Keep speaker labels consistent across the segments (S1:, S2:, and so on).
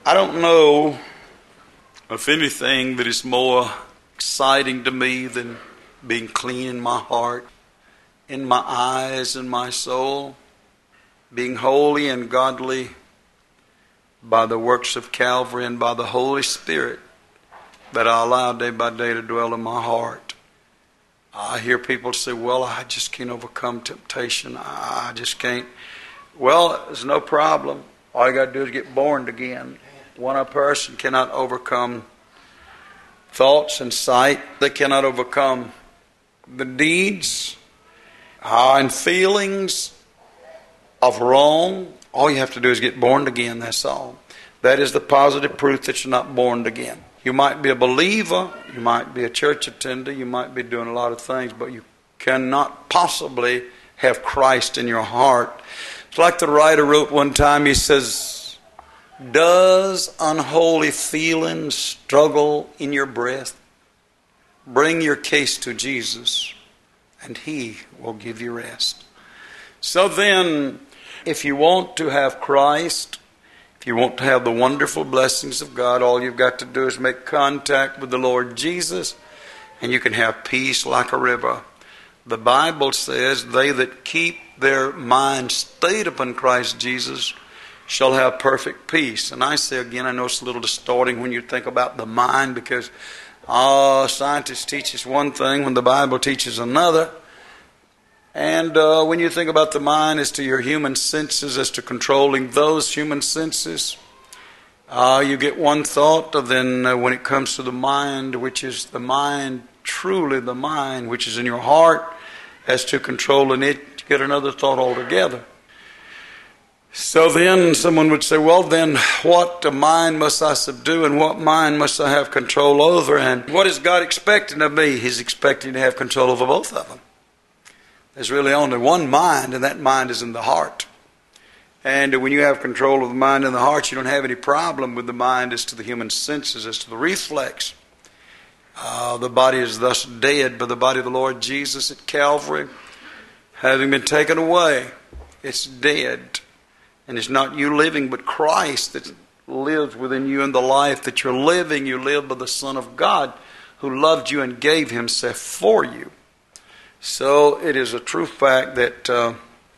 S1: I don't know of anything that is more exciting to me than being clean in my heart, in my eyes, and my soul, being holy and godly by the works of Calvary and by the Holy Spirit that I allow day by day to dwell in my heart. I hear people say, well, I just can't overcome temptation. I just can't. Well, there's no problem. All you got to do is get born again. One person cannot overcome thoughts and sight. They cannot overcome the deeds and feelings of wrong. All you have to do is get born again, that's all. That is the positive proof that you're not born again. You might be a believer, you might be a church attender, you might be doing a lot of things, but you cannot possibly have Christ in your heart. It's like the writer wrote one time, he says, does unholy feelings struggle in your breast? Bring your case to Jesus, and He will give you rest. So then, if you want to have Christ, if you want to have the wonderful blessings of God, all you've got to do is make contact with the Lord Jesus, and you can have peace like a river. The Bible says, they that keep their mind stayed upon Christ Jesus shall have perfect peace. And I say again, I know it's a little distorting when you think about the mind, because scientists teach us one thing when the Bible teaches another. And when you think about the mind as to your human senses, as to controlling those human senses, you get one thought. Then when it comes to the mind, which is the mind, truly the mind, which is in your heart, as to controlling it, you get another thought altogether. So then someone would say, well, then what mind must I subdue and what mind must I have control over? And what is God expecting of me? He's expecting to have control over both of them. There's really only one mind, and that mind is in the heart. And when you have control of the mind and the heart, you don't have any problem with the mind as to the human senses, as to the reflex. The body is thus dead, but the body of the Lord Jesus at Calvary, having been taken away, it's dead. And it's not you living, but Christ that lives within you. In the life that you're living, you live by the Son of God who loved you and gave Himself for you. So it is a true fact that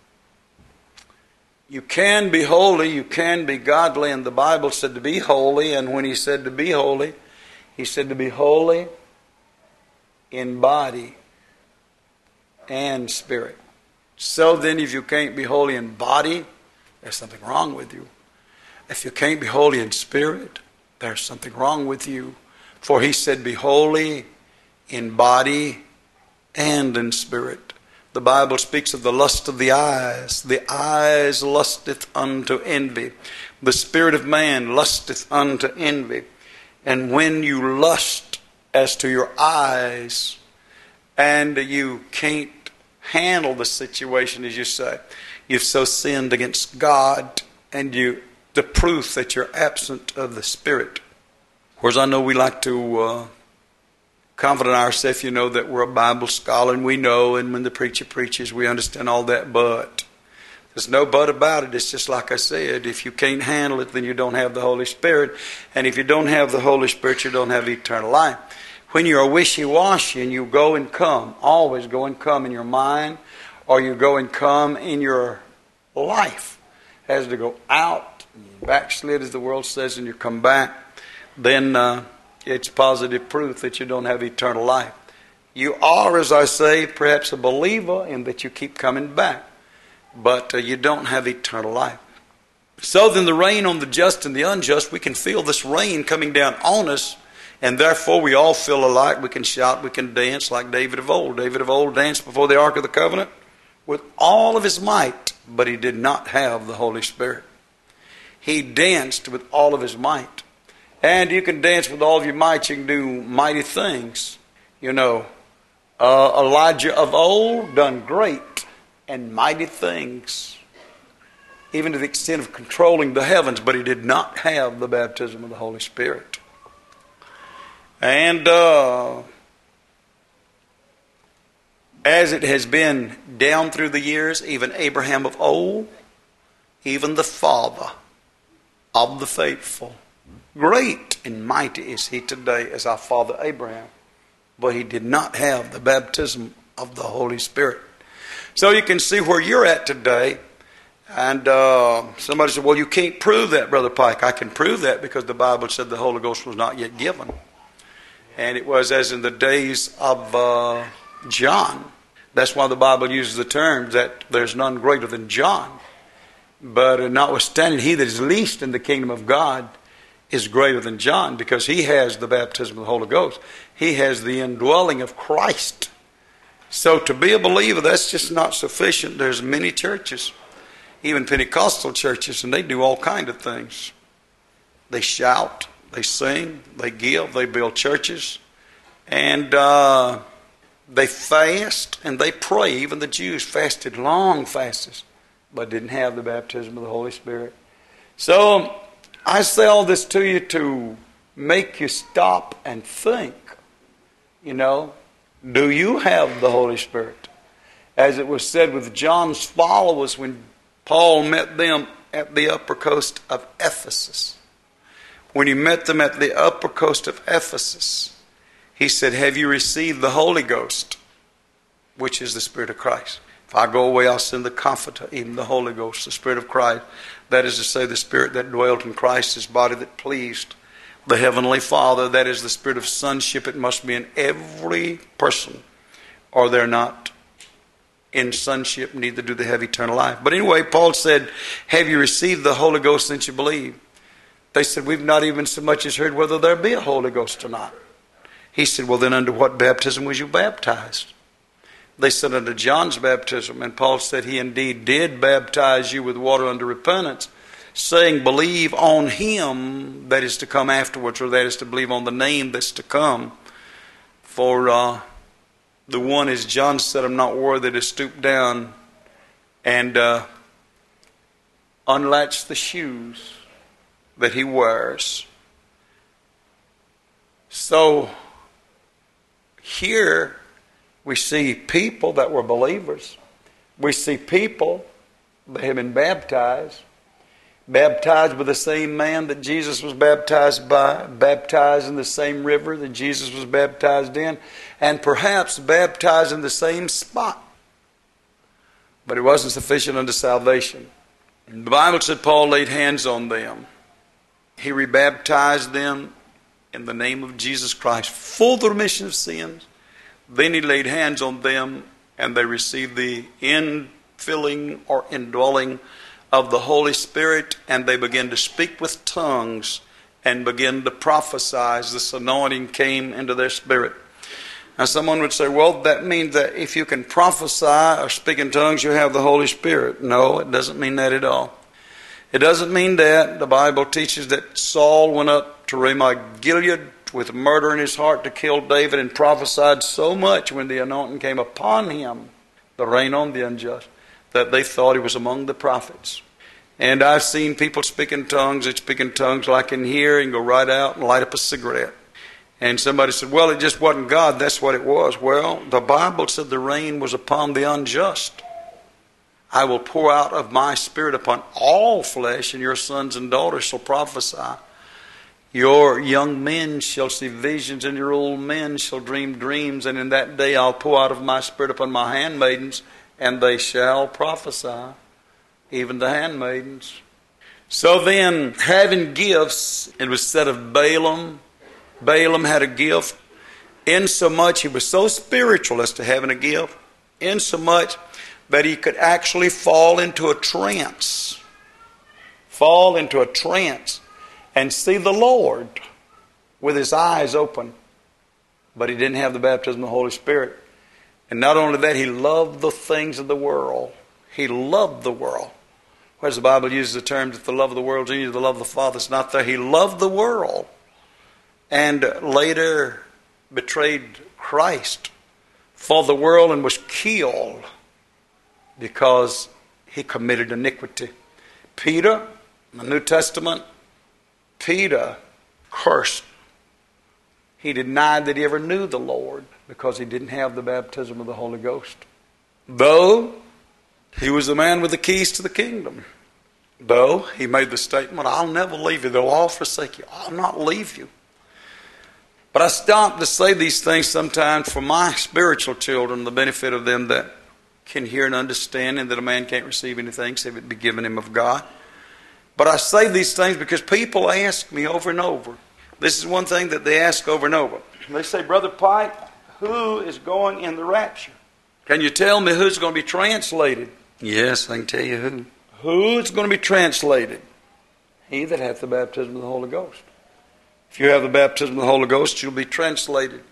S1: you can be holy, you can be godly, and the Bible said to be holy, and when He said to be holy, He said to be holy in body and spirit. So then if you can't be holy in body, there's something wrong with you. If you can't be holy in spirit, there's something wrong with you. For He said be holy in body and in spirit. The Bible speaks of the lust of the eyes. The eyes lusteth unto envy. The spirit of man lusteth unto envy. And when you lust as to your eyes, and you can't handle the situation, as you say, you've so sinned against God, and the proof that you're absent of the Spirit. Whereas I know we like to confident ourselves, that we're a Bible scholar, and we know, and when the preacher preaches, we understand all that, but there's no but about it. It's just like I said, if you can't handle it, then you don't have the Holy Spirit, and if you don't have the Holy Spirit, you don't have eternal life. When you're wishy-washy and you go and come, always go and come in your mind, or you go and come in your life, as to go out, backslid as the world says, and you come back, then it's positive proof that you don't have eternal life. You are, as I say, perhaps a believer in that you keep coming back, but you don't have eternal life. So then the rain on the just and the unjust, we can feel this rain coming down on us, and therefore we all feel alike. We can shout, we can dance like David of old. David of old danced before the Ark of the Covenant with all of his might, but he did not have the Holy Spirit. He danced with all of his might. And you can dance with all of your might. You can do mighty things. Elijah of old done great and mighty things, even to the extent of controlling the heavens, but he did not have the baptism of the Holy Spirit. And as it has been down through the years, even Abraham of old, even the father of the faithful, Great and mighty is he today as our father Abraham. But he did not have the baptism of the Holy Spirit. So you can see where you're at today. And somebody said, well, you can't prove that, Brother Pike. I can prove that because the Bible said the Holy Ghost was not yet given. And it was as in the days of John. That's why the Bible uses the term that there's none greater than John. But notwithstanding, he that is least in the kingdom of God is greater than John, because he has the baptism of the Holy Ghost. He has the indwelling of Christ. So to be a believer, that's just not sufficient. There's many churches, even Pentecostal churches, and they do all kinds of things. They shout, they sing, they give, they build churches, and they fast and they pray. Even the Jews fasted long fasts, but didn't have the baptism of the Holy Spirit. So I say all this to you to make you stop and think, do you have the Holy Spirit? As it was said with John's followers when Paul met them at the upper coast of Ephesus. When he met them at the upper coast of Ephesus, he said, have you received the Holy Ghost, which is the Spirit of Christ? If I go away, I'll send the Comforter, even the Holy Ghost, the Spirit of Christ. That is to say, the Spirit that dwelt in Christ, his body that pleased the Heavenly Father. That is the Spirit of sonship. It must be in every person, or they're not in sonship, neither do they have eternal life. But anyway, Paul said, have you received the Holy Ghost since you believe? They said, we've not even so much as heard whether there be a Holy Ghost or not. He said, well, then under what baptism was you baptized? They said, under John's baptism. And Paul said, he indeed did baptize you with water unto repentance, saying, believe on him that is to come afterwards, or that is to believe on the name that's to come. For the one, as John said, I'm not worthy to stoop down and unlatch the shoes that he wears. So here we see people that were believers. We see people that have been baptized with the same man that Jesus was baptized by, baptized in the same river that Jesus was baptized in, and perhaps baptized in the same spot. But it wasn't sufficient unto salvation. The Bible said Paul laid hands on them. He rebaptized them in the name of Jesus Christ for the remission of sins. Then he laid hands on them, and they received the infilling or indwelling of the Holy Spirit, and they began to speak with tongues and began to prophesy as this anointing came into their spirit. Now someone would say, well, that means that if you can prophesy or speak in tongues, you have the Holy Spirit. No, it doesn't mean that at all. It doesn't mean that. The Bible teaches that Saul went up to Ramoth Gilead with murder in his heart to kill David, and prophesied so much when the anointing came upon him, the rain on the unjust, that they thought he was among the prophets. And I've seen people speak in tongues. They speak in tongues like in here and go right out and light up a cigarette. And somebody said, well, it just wasn't God. That's what it was. Well, the Bible said the rain was upon the unjust. I will pour out of my Spirit upon all flesh, and your sons and daughters shall prophesy. Your young men shall see visions, and your old men shall dream dreams. And in that day I'll pour out of my Spirit upon my handmaidens, and they shall prophesy, even the handmaidens. So then, having gifts, it was said of Balaam. Balaam had a gift, insomuch he was so spiritual as to having a gift, insomuch that he could actually fall into a trance. And see the Lord with his eyes open. But he didn't have the baptism of the Holy Spirit. And not only that, he loved the things of the world. He loved the world. Whereas the Bible uses the term that the love of the world is in you, the love of the Father is not there. He loved the world. And later betrayed Christ for the world and was killed because he committed iniquity. Peter, in the New Testament, Peter cursed. He denied that he ever knew the Lord because he didn't have the baptism of the Holy Ghost. Though he was the man with the keys to the kingdom. Though he made the statement, I'll never leave you. They'll all forsake you. I'll not leave you. But I stop to say these things sometimes for my spiritual children, the benefit of them that can hear and understand, and that a man can't receive anything save it be given him of God. But I say these things because people ask me over and over. This is one thing that they ask over and over. They say, Brother Pike, who is going in the rapture? Can you tell me who's going to be translated? Yes, I can tell you who. Who's going to be translated? He that hath the baptism of the Holy Ghost. If you have the baptism of the Holy Ghost, you'll be translated.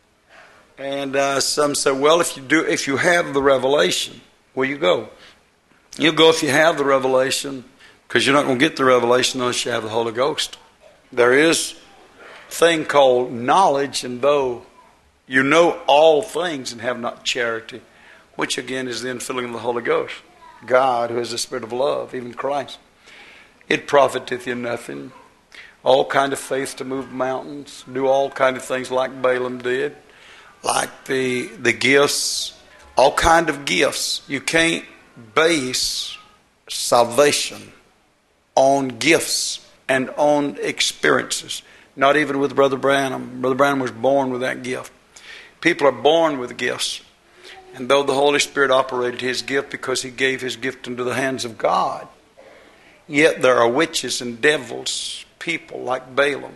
S1: And some say, well, if you have the revelation, where you go? You'll go if you have the revelation, because you're not going to get the revelation unless you have the Holy Ghost. There is a thing called knowledge, and though you know all things and have not charity, which again is the infilling of the Holy Ghost, God, who is the Spirit of love, even Christ, it profiteth you nothing. All kind of faith to move mountains, do all kind of things like Balaam did, like the gifts, all kind of gifts. You can't base salvation on gifts and on experiences. Not even with Brother Branham. Brother Branham was born with that gift. People are born with gifts. And though the Holy Spirit operated his gift because he gave his gift into the hands of God, yet there are witches and devils, people like Balaam.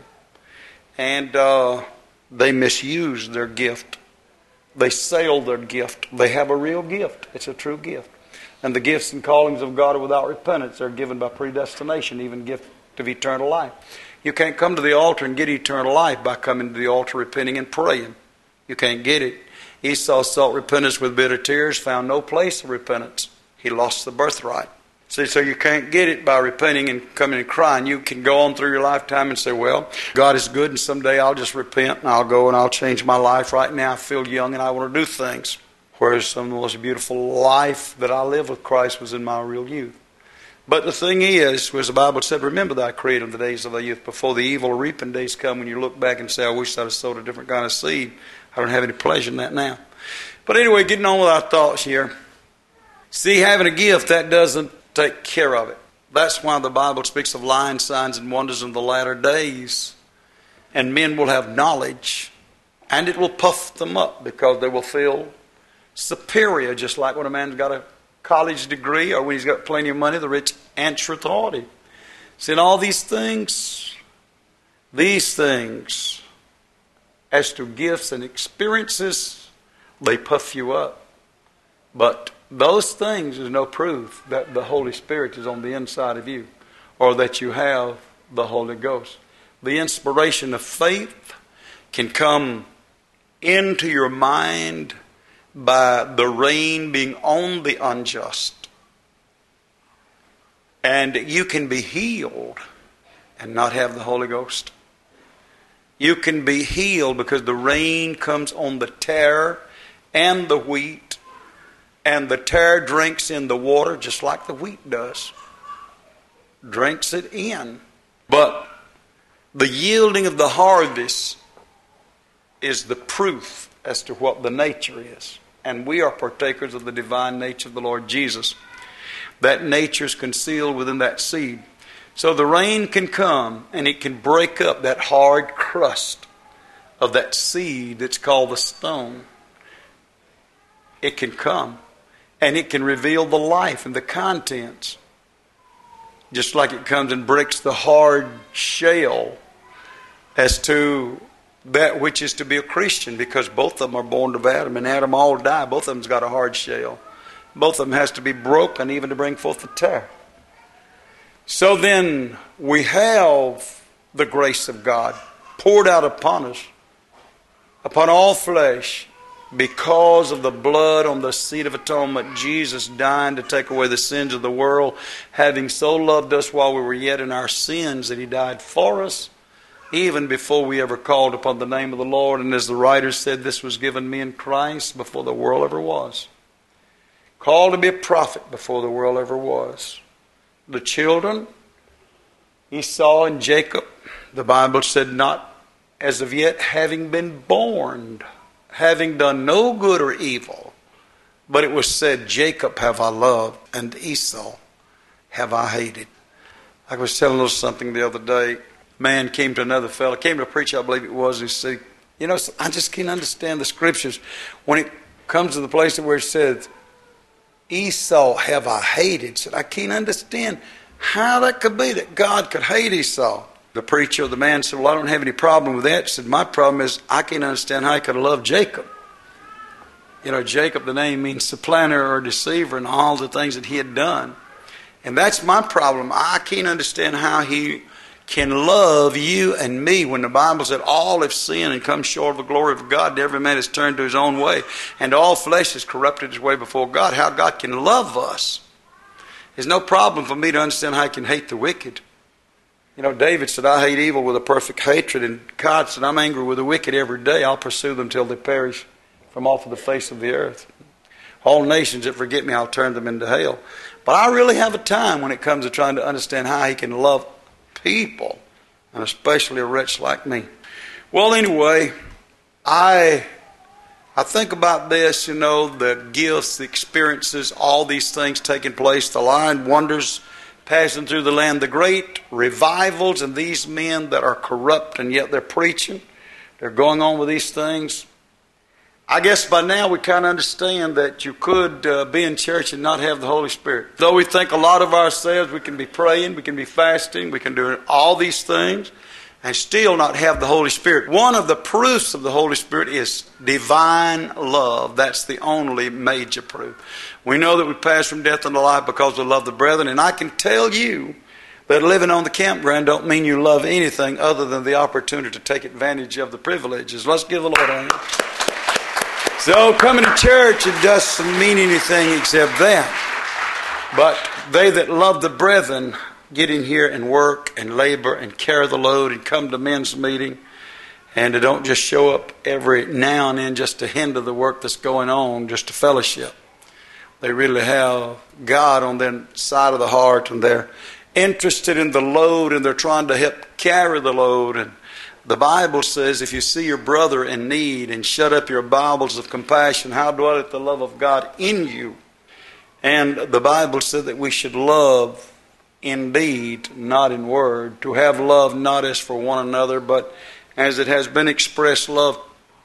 S1: And they misuse their gift. They sell their gift. They have a real gift. It's a true gift. And the gifts and callings of God are without repentance. They're given by predestination, even gift of eternal life. You can't come to the altar and get eternal life by coming to the altar repenting and praying. You can't get it. Esau sought repentance with bitter tears, found no place of repentance. He lost the birthright. See, so you can't get it by repenting and coming and crying. You can go on through your lifetime and say, well, God is good and someday I'll just repent and I'll go and I'll change my life. Right now I feel young and I want to do things. Whereas some of the most beautiful life that I lived with Christ was in my real youth. But the thing is, as the Bible said, remember thy Creator in the days of thy youth, before the evil reaping days come, when you look back and say, I wish I'd have sowed a different kind of seed. I don't have any pleasure in that now. But anyway, getting on with our thoughts here. See, having a gift, that doesn't take care of it. That's why the Bible speaks of lying signs and wonders in the latter days. And men will have knowledge, and it will puff them up because they will feel superior, just like when a man's got a college degree or when he's got plenty of money, the rich answereth haughty. See, in all these things, as to gifts and experiences, they puff you up. But those things is no proof that the Holy Spirit is on the inside of you or that you have the Holy Ghost. The inspiration of faith can come into your mind by the rain being on the unjust. And you can be healed and not have the Holy Ghost. You can be healed because the rain comes on the tare and the wheat, and the tare drinks in the water just like the wheat does. Drinks it in. But the yielding of the harvest is the proof as to what the nature is. And we are partakers of the divine nature of the Lord Jesus. That nature is concealed within that seed. So the rain can come and it can break up that hard crust of that seed that's called the stone. It can come and it can reveal the life and the contents. Just like it comes and breaks the hard shell as to that which is to be a Christian, because both of them are born of Adam, and Adam all die. Both of them's got a hard shell. Both of them has to be broken even to bring forth the tare. So then we have the grace of God poured out upon us, upon all flesh, because of the blood on the seat of atonement, Jesus dying to take away the sins of the world, having so loved us while we were yet in our sins that he died for us, even before we ever called upon the name of the Lord. And as the writer said, this was given me in Christ before the world ever was. Called to be a prophet before the world ever was. The children Esau and Jacob, the Bible said, not as of yet having been born, having done no good or evil, but it was said, Jacob have I loved, and Esau have I hated. I was telling a little something the other day. A man came to another fellow, came to a preacher, I believe it was, and he said, you know, I just can't understand the scriptures when it comes to the place where it says, Esau have I hated. Said, I can't understand how that could be that God could hate Esau. The preacher, the man said, well, I don't have any problem with that. He said, my problem is I can't understand how he could have loved Jacob. You know, Jacob, the name means supplanter or deceiver and all the things that he had done. And that's my problem. I can't understand how he can love you and me when the Bible said all have sinned and come short of the glory of God, and every man has turned to his own way, and all flesh has corrupted his way before God. How God can love us. There's no problem for me to understand how he can hate the wicked. You know, David said, I hate evil with a perfect hatred, and God said, I'm angry with the wicked every day. I'll pursue them till they perish from off of the face of the earth. All nations that forget me, I'll turn them into hell. But I really have a time when it comes to trying to understand how he can love people, and especially a wretch like me. Well, anyway, I think about this, you know, the gifts, the experiences, all these things taking place, the lying wonders passing through the land, the great revivals, and these men that are corrupt and yet they're preaching. They're going on with these things. I guess by now we kind of understand that you could be in church and not have the Holy Spirit. Though we think a lot of ourselves, we can be praying, we can be fasting, we can do all these things and still not have the Holy Spirit. One of the proofs of the Holy Spirit is divine love. That's the only major proof. We know that we pass from death unto life because we love the brethren. And I can tell you that living on the campground don't mean you love anything other than the opportunity to take advantage of the privileges. Let's give the Lord a hand. So coming to church, it doesn't mean anything except that. But they that love the brethren get in here and work and labor and carry the load and come to men's meeting. And they don't just show up every now and then just to hinder the work that's going on, just to fellowship. They really have God on their side of the heart, and they're interested in the load, and they're trying to help carry the load. And the Bible says, if you see your brother in need and shut up your bowels of compassion, how dwelleth the love of God in you? And the Bible said that we should love in deed, not in word. To have love not as for one another, but as it has been expressed, love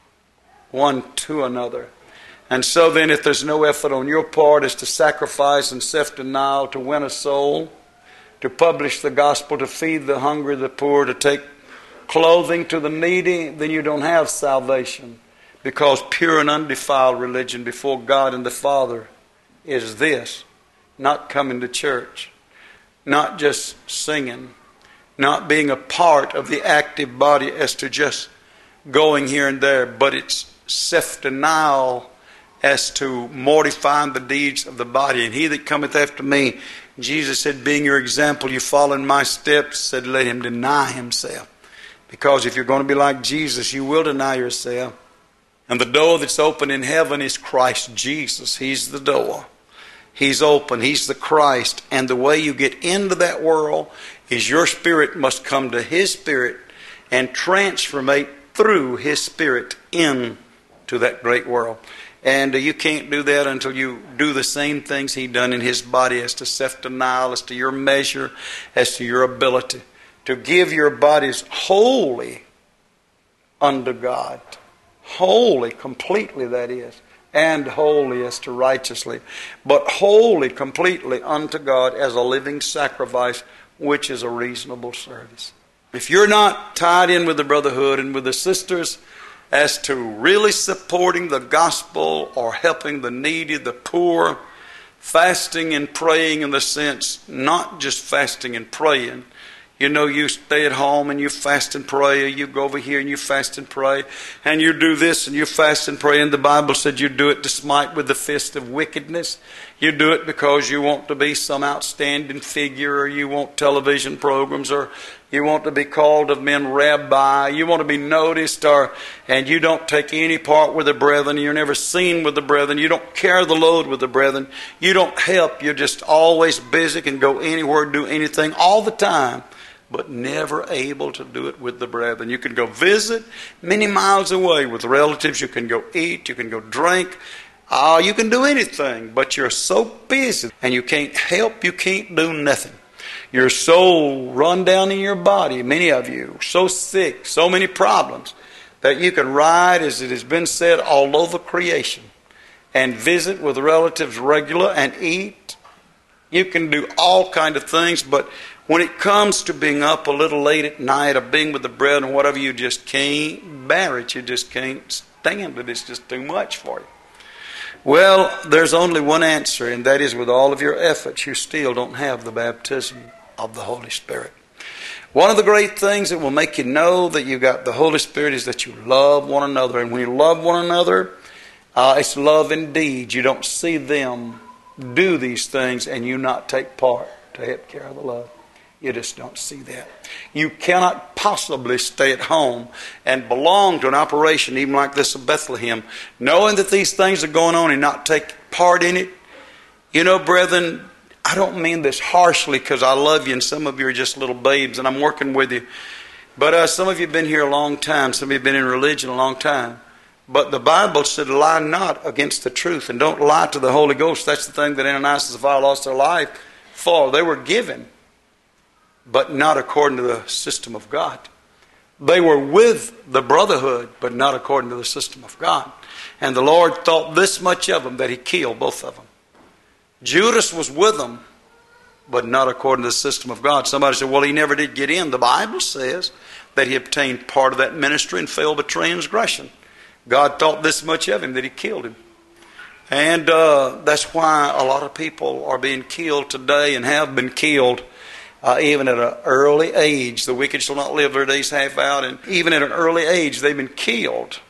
S1: one to another. And so then, if there's no effort on your part as to sacrifice and self-denial to win a soul, to publish the gospel, to feed the hungry, the poor, to take clothing to the needy, then you don't have salvation. Because pure and undefiled religion before God and the Father is this: not coming to church, not just singing, not being a part of the active body as to just going here and there, but it's self-denial as to mortifying the deeds of the body. And he that cometh after me, Jesus said, being your example, you follow in my steps, said, let him deny himself. Because if you're going to be like Jesus, you will deny yourself. And the door that's open in heaven is Christ Jesus. He's the door. He's open. He's the Christ. And the way you get into that world is your spirit must come to his spirit and transformate through his spirit into that great world. And you can't do that until you do the same things he done in his body, as to self-denial, as to your measure, as to your ability. To give your bodies wholly unto God. Wholly, completely that is. And wholly as to righteously. But wholly, completely unto God as a living sacrifice, which is a reasonable service. If you're not tied in with the brotherhood and with the sisters as to really supporting the gospel or helping the needy, the poor, fasting and praying in the sense, not just fasting and praying. You know, you stay at home and you fast and pray, or you go over here and you fast and pray, and you do this and you fast and pray, and the Bible said you do it to smite with the fist of wickedness. You do it because you want to be some outstanding figure, or you want television programs, or you want to be called of men rabbi, you want to be noticed, and you don't take any part with the brethren, you're never seen with the brethren, you don't carry the load with the brethren, you don't help, you're just always busy, can go anywhere, do anything all the time, but never able to do it with the brethren. You can go visit many miles away with relatives, you can go eat, you can go drink, you can do anything, but you're so busy and you can't help, you can't do nothing. You're so run down in your body, many of you, so sick, so many problems, that you can ride, as it has been said, all over creation and visit with relatives regular and eat. You can do all kind of things, but when it comes to being up a little late at night or being with the brethren, whatever, you just can't bear it. You just can't stand it. It's just too much for you. Well, there's only one answer, and that is with all of your efforts, you still don't have the baptism of the Holy Spirit. One of the great things that will make you know that you got the Holy Spirit is that you love one another. And when you love one another, it's love indeed. You don't see them do these things and you not take part to help carry the love. You just don't see that. You cannot possibly stay at home and belong to an operation even like this of Bethlehem, knowing that these things are going on and not take part in it. You know, brethren, I don't mean this harshly because I love you and some of you are just little babes and I'm working with you. But some of you have been here a long time. Some of you have been in religion a long time. But the Bible said, lie not against the truth and don't lie to the Holy Ghost. That's the thing that Ananias and Sapphira lost their life for. They were given, but not according to the system of God. They were with the brotherhood, but not according to the system of God. And the Lord thought this much of them that He killed both of them. Judas was with them, but not according to the system of God. Somebody said, well, he never did get in. The Bible says that he obtained part of that ministry and fell by transgression. God thought this much of him that He killed him. And that's why a lot of people are being killed today and have been killed even at an early age. The wicked shall not live their days half out. And even at an early age, they've been killed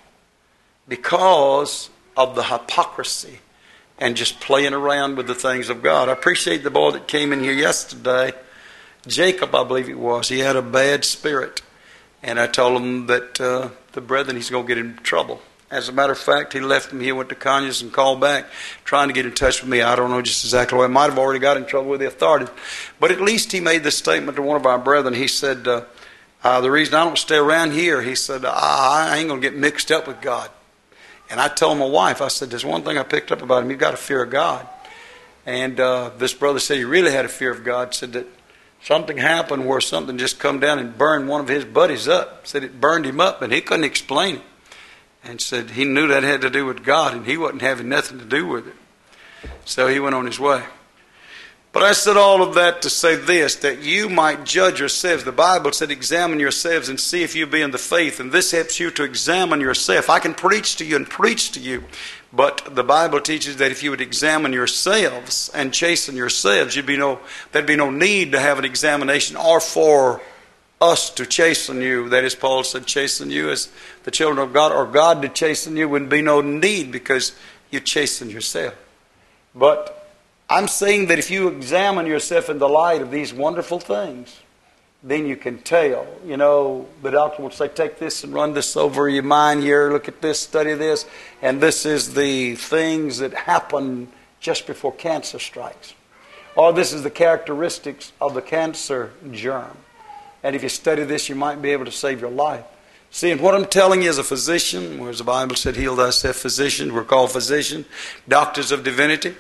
S1: because of the hypocrisy and just playing around with the things of God. I appreciate the boy that came in here yesterday, Jacob, I believe it was. He had a bad spirit. And I told him that the brethren, he's going to get in trouble. As a matter of fact, he left me. He went to Conyers and called back, trying to get in touch with me. I don't know just exactly what. I might have already got in trouble with the authorities. But at least he made this statement to one of our brethren. He said, the reason I don't stay around here, he said, I ain't going to get mixed up with God. And I told my wife, I said, there's one thing I picked up about him. You've got a fear of God. And this brother said he really had a fear of God. Said that something happened where something just come down and burned one of his buddies up. Said it burned him up and he couldn't explain it. And said he knew that had to do with God and he wasn't having nothing to do with it. So he went on his way. But I said all of that to say this, that you might judge yourselves. The Bible said examine yourselves and see if you be in the faith. And this helps you to examine yourself. I can preach to you, but the Bible teaches that if you would examine yourselves and chasten yourselves, there'd be no need to have an examination or for us to chasten you. That is, Paul said, chasten you as the children of God, or God to chasten you, wouldn't be no need because you chasten yourself. But I'm saying that if you examine yourself in the light of these wonderful things, then you can tell. You know, the doctor will say, take this and run this over your mind here, look at this, study this, and this is the things that happen just before cancer strikes. Or this is the characteristics of the cancer germ. And if you study this, you might be able to save your life. See, and what I'm telling you as a physician, whereas the Bible said, heal thyself, physician, we're called physicians, doctors of divinity.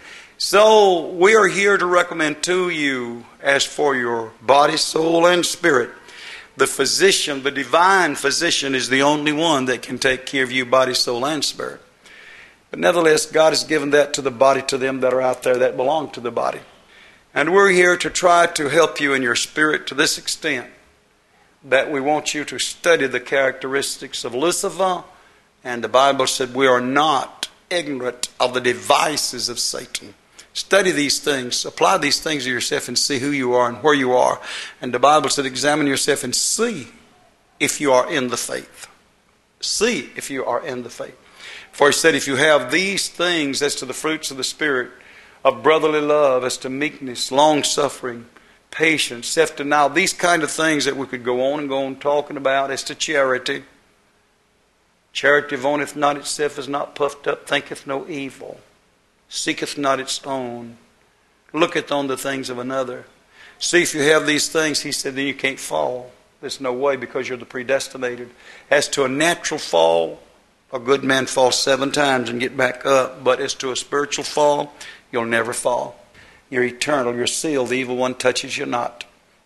S1: So we are here to recommend to you, as for your body, soul, and spirit, the physician, the divine physician is the only one that can take care of you, body, soul, and spirit. But nevertheless, God has given that to the body, to them that are out there that belong to the body. And we're here to try to help you in your spirit to this extent, that we want you to study the characteristics of Lucifer. And the Bible said we are not ignorant of the devices of Satan. Study these things, apply these things to yourself and see who you are and where you are. And the Bible said examine yourself and see if you are in the faith. See if you are in the faith. For he said, if you have these things as to the fruits of the Spirit, of brotherly love, as to meekness, long-suffering, patience, self-denial, these kind of things that we could go on talking about, as to charity. Charity vaunteth not itself, is not puffed up, thinketh no evil, seeketh not its own, looketh on the things of another. See, if you have these things, he said, then you can't fall. There's no way, because you're the predestinated. As to a natural fall, a good man falls 7 times and get back up. But as to a spiritual fall, you'll never fall. You're eternal. You're sealed. The evil one touches you not.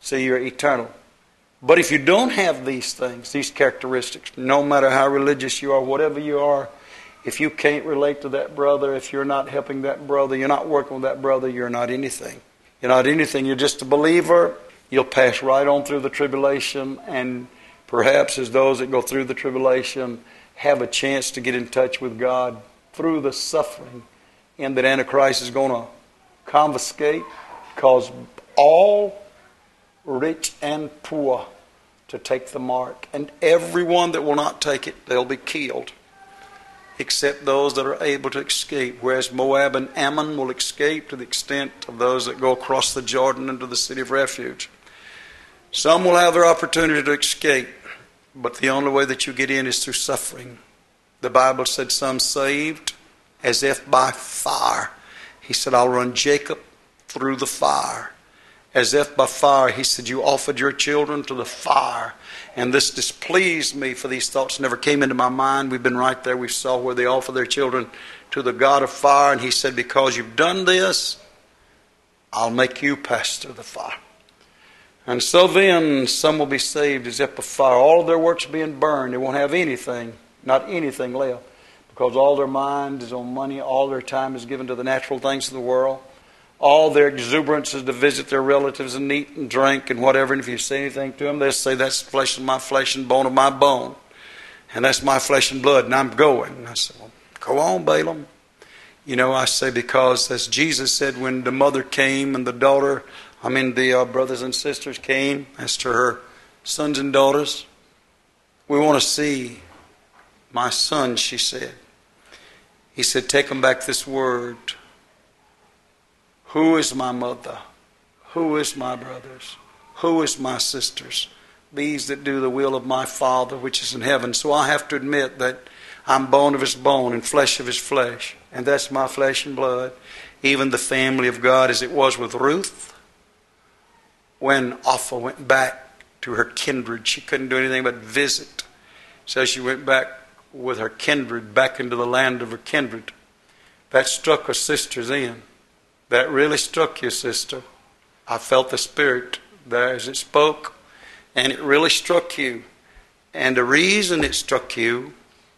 S1: See, you're eternal. But if you don't have these things, these characteristics, no matter how religious you are, whatever you are, if you can't relate to that brother, if you're not helping that brother, you're not working with that brother, you're not anything. You're not anything. You're just a believer. You'll pass right on through the tribulation, and perhaps as those that go through the tribulation have a chance to get in touch with God through the suffering, and that Antichrist is going to confiscate, cause all, rich and poor, to take the mark. And everyone that will not take it, they'll be killed, except those that are able to escape. Whereas Moab and Ammon will escape to the extent of those that go across the Jordan into the city of refuge. Some will have their opportunity to escape, but the only way that you get in is through suffering. The Bible said some saved as if by fire. He said, I'll run Jacob through the fire. As if by fire, he said, you offered your children to the fire. And this displeased me, for these thoughts never came into my mind. We've been right there. We saw where they offer their children to the God of fire. And he said, because you've done this, I'll make you pass through the fire. And so then some will be saved as if by fire. All of their works being burned. They won't have anything, not anything left. Because all their mind is on money. All their time is given to the natural things of the world. All their exuberance is to visit their relatives and eat and drink and whatever. And if you say anything to them, they'll say, that's flesh of my flesh and bone of my bone. And that's my flesh and blood, and I'm going. And I said, well, go on, Balaam. You know, I say, because as Jesus said, when the mother came and the brothers and sisters came as to her sons and daughters, we want to see my son, she said. He said, take them back this word. Who is my mother? Who is my brothers? Who is my sisters? These that do the will of my Father which is in heaven. So I have to admit that I'm bone of his bone and flesh of his flesh. And that's my flesh and blood. Even the family of God, as it was with Ruth. When Orpah went back to her kindred, she couldn't do anything but visit. So she went back with her kindred, back into the land of her kindred. That struck her sisters in. That really struck you, sister. I felt the Spirit there as it spoke, and it really struck you. And the reason it struck you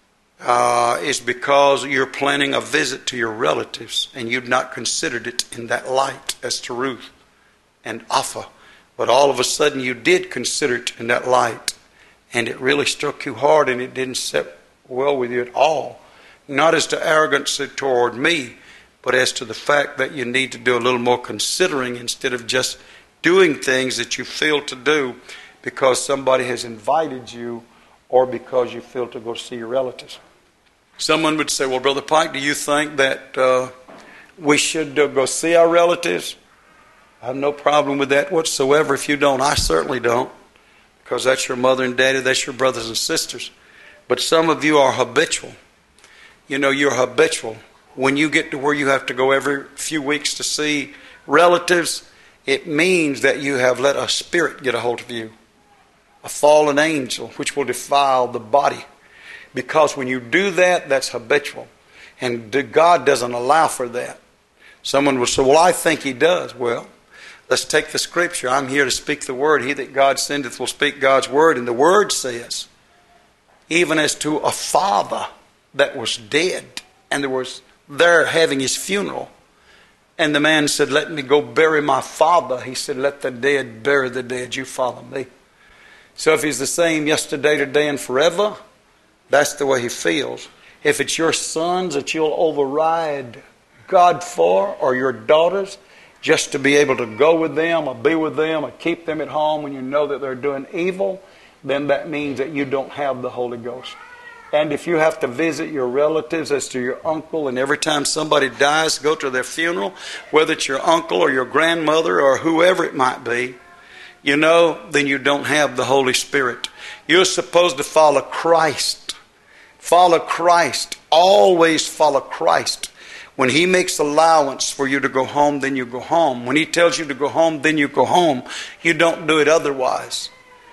S1: is because you're planning a visit to your relatives, and you've not considered it in that light as to Ruth and Orpah. But all of a sudden you did consider it in that light, and it really struck you hard, and it didn't sit well with you at all. Not as to arrogance toward me, but as to the fact that you need to do a little more considering instead of just doing things that you feel to do because somebody has invited you or because you feel to go see your relatives. Someone would say, well, Brother Pike, do you think that we should go see our relatives? I have no problem with that whatsoever. If you don't, I certainly don't, because that's your mother and daddy, that's your brothers and sisters. But some of you are habitual. You know, you're habitual. When you get to where you have to go every few weeks to see relatives, it means that you have let a spirit get a hold of you, a fallen angel, which will defile the body. Because when you do that, that's habitual. And God doesn't allow for that. Someone will say, well, I think he does. Well, let's take the scripture. I'm here to speak the word. He that God sendeth will speak God's word. And the word says, even as to a father that was dead, and there was there having his funeral, and the man said, let me go bury my father. He said, let the dead bury the dead, you follow me. So if he's the same yesterday, today, and forever, that's the way he feels. If it's your sons that you'll override God for, or your daughters, just to be able to go with them or be with them or keep them at home when you know that they're doing evil, then that means that you don't have the Holy Ghost. And if you have to visit your relatives as to your uncle, and every time somebody dies, go to their funeral, whether it's your uncle or your grandmother or whoever it might be, you know, then you don't have the Holy Spirit. You're supposed to follow Christ. Follow Christ. Always follow Christ. When he makes allowance for you to go home, then you go home. When he tells you to go home, then you go home. You don't do it otherwise.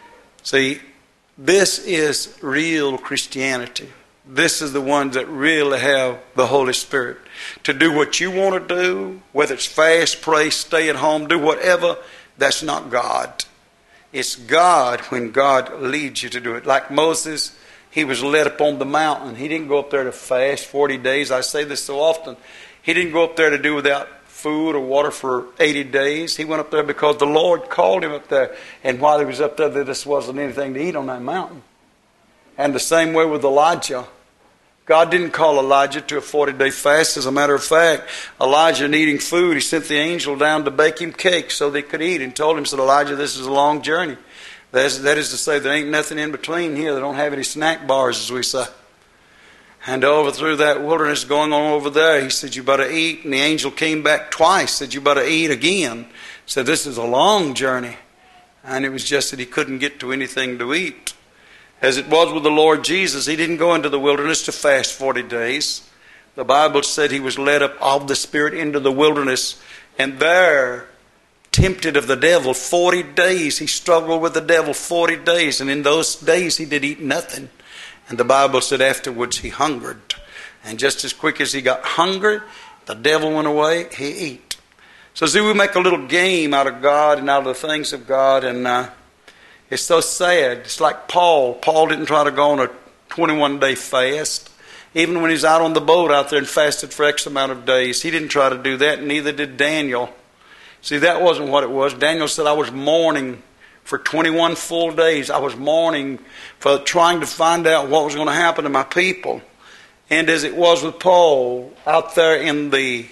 S1: See, this is real Christianity. This is the ones that really have the Holy Spirit. To do what you want to do, whether it's fast, pray, stay at home, do whatever, that's not God. It's God when God leads you to do it. Like Moses, he was led up on the mountain. He didn't go up there to fast 40 days. I say this so often. He didn't go up there to do without food or water for 80 days. He went up there because the Lord called him up there. And while he was up there, there just wasn't anything to eat on that mountain. And the same way with Elijah. God didn't call Elijah to a 40-day fast. As a matter of fact, Elijah needing food, he sent the angel down to bake him cakes so they could eat, and told him, said, Elijah, this is a long journey. That is to say, there ain't nothing in between here. They don't have any snack bars, as we say. And over through that wilderness going on over there, he said, you better eat. And the angel came back twice, said, you better eat again. Said, this is a long journey. And it was just that he couldn't get to anything to eat. As it was with the Lord Jesus, he didn't go into the wilderness to fast 40 days. The Bible said he was led up of the Spirit into the wilderness, and there, tempted of the devil 40 days. He struggled with the devil 40 days, and in those days he did eat nothing. And the Bible said afterwards he hungered. And just as quick as he got hungry, the devil went away, he ate. So see, we make a little game out of God and out of the things of God, and it's so sad. It's like Paul. Paul didn't try to go on a 21-day fast. Even when he was out on the boat out there and fasted for X amount of days, he didn't try to do that, and neither did Daniel. See, that wasn't what it was. Daniel said, I was mourning for 21 full days. I was mourning for trying to find out what was going to happen to my people. And as it was with Paul, out there in the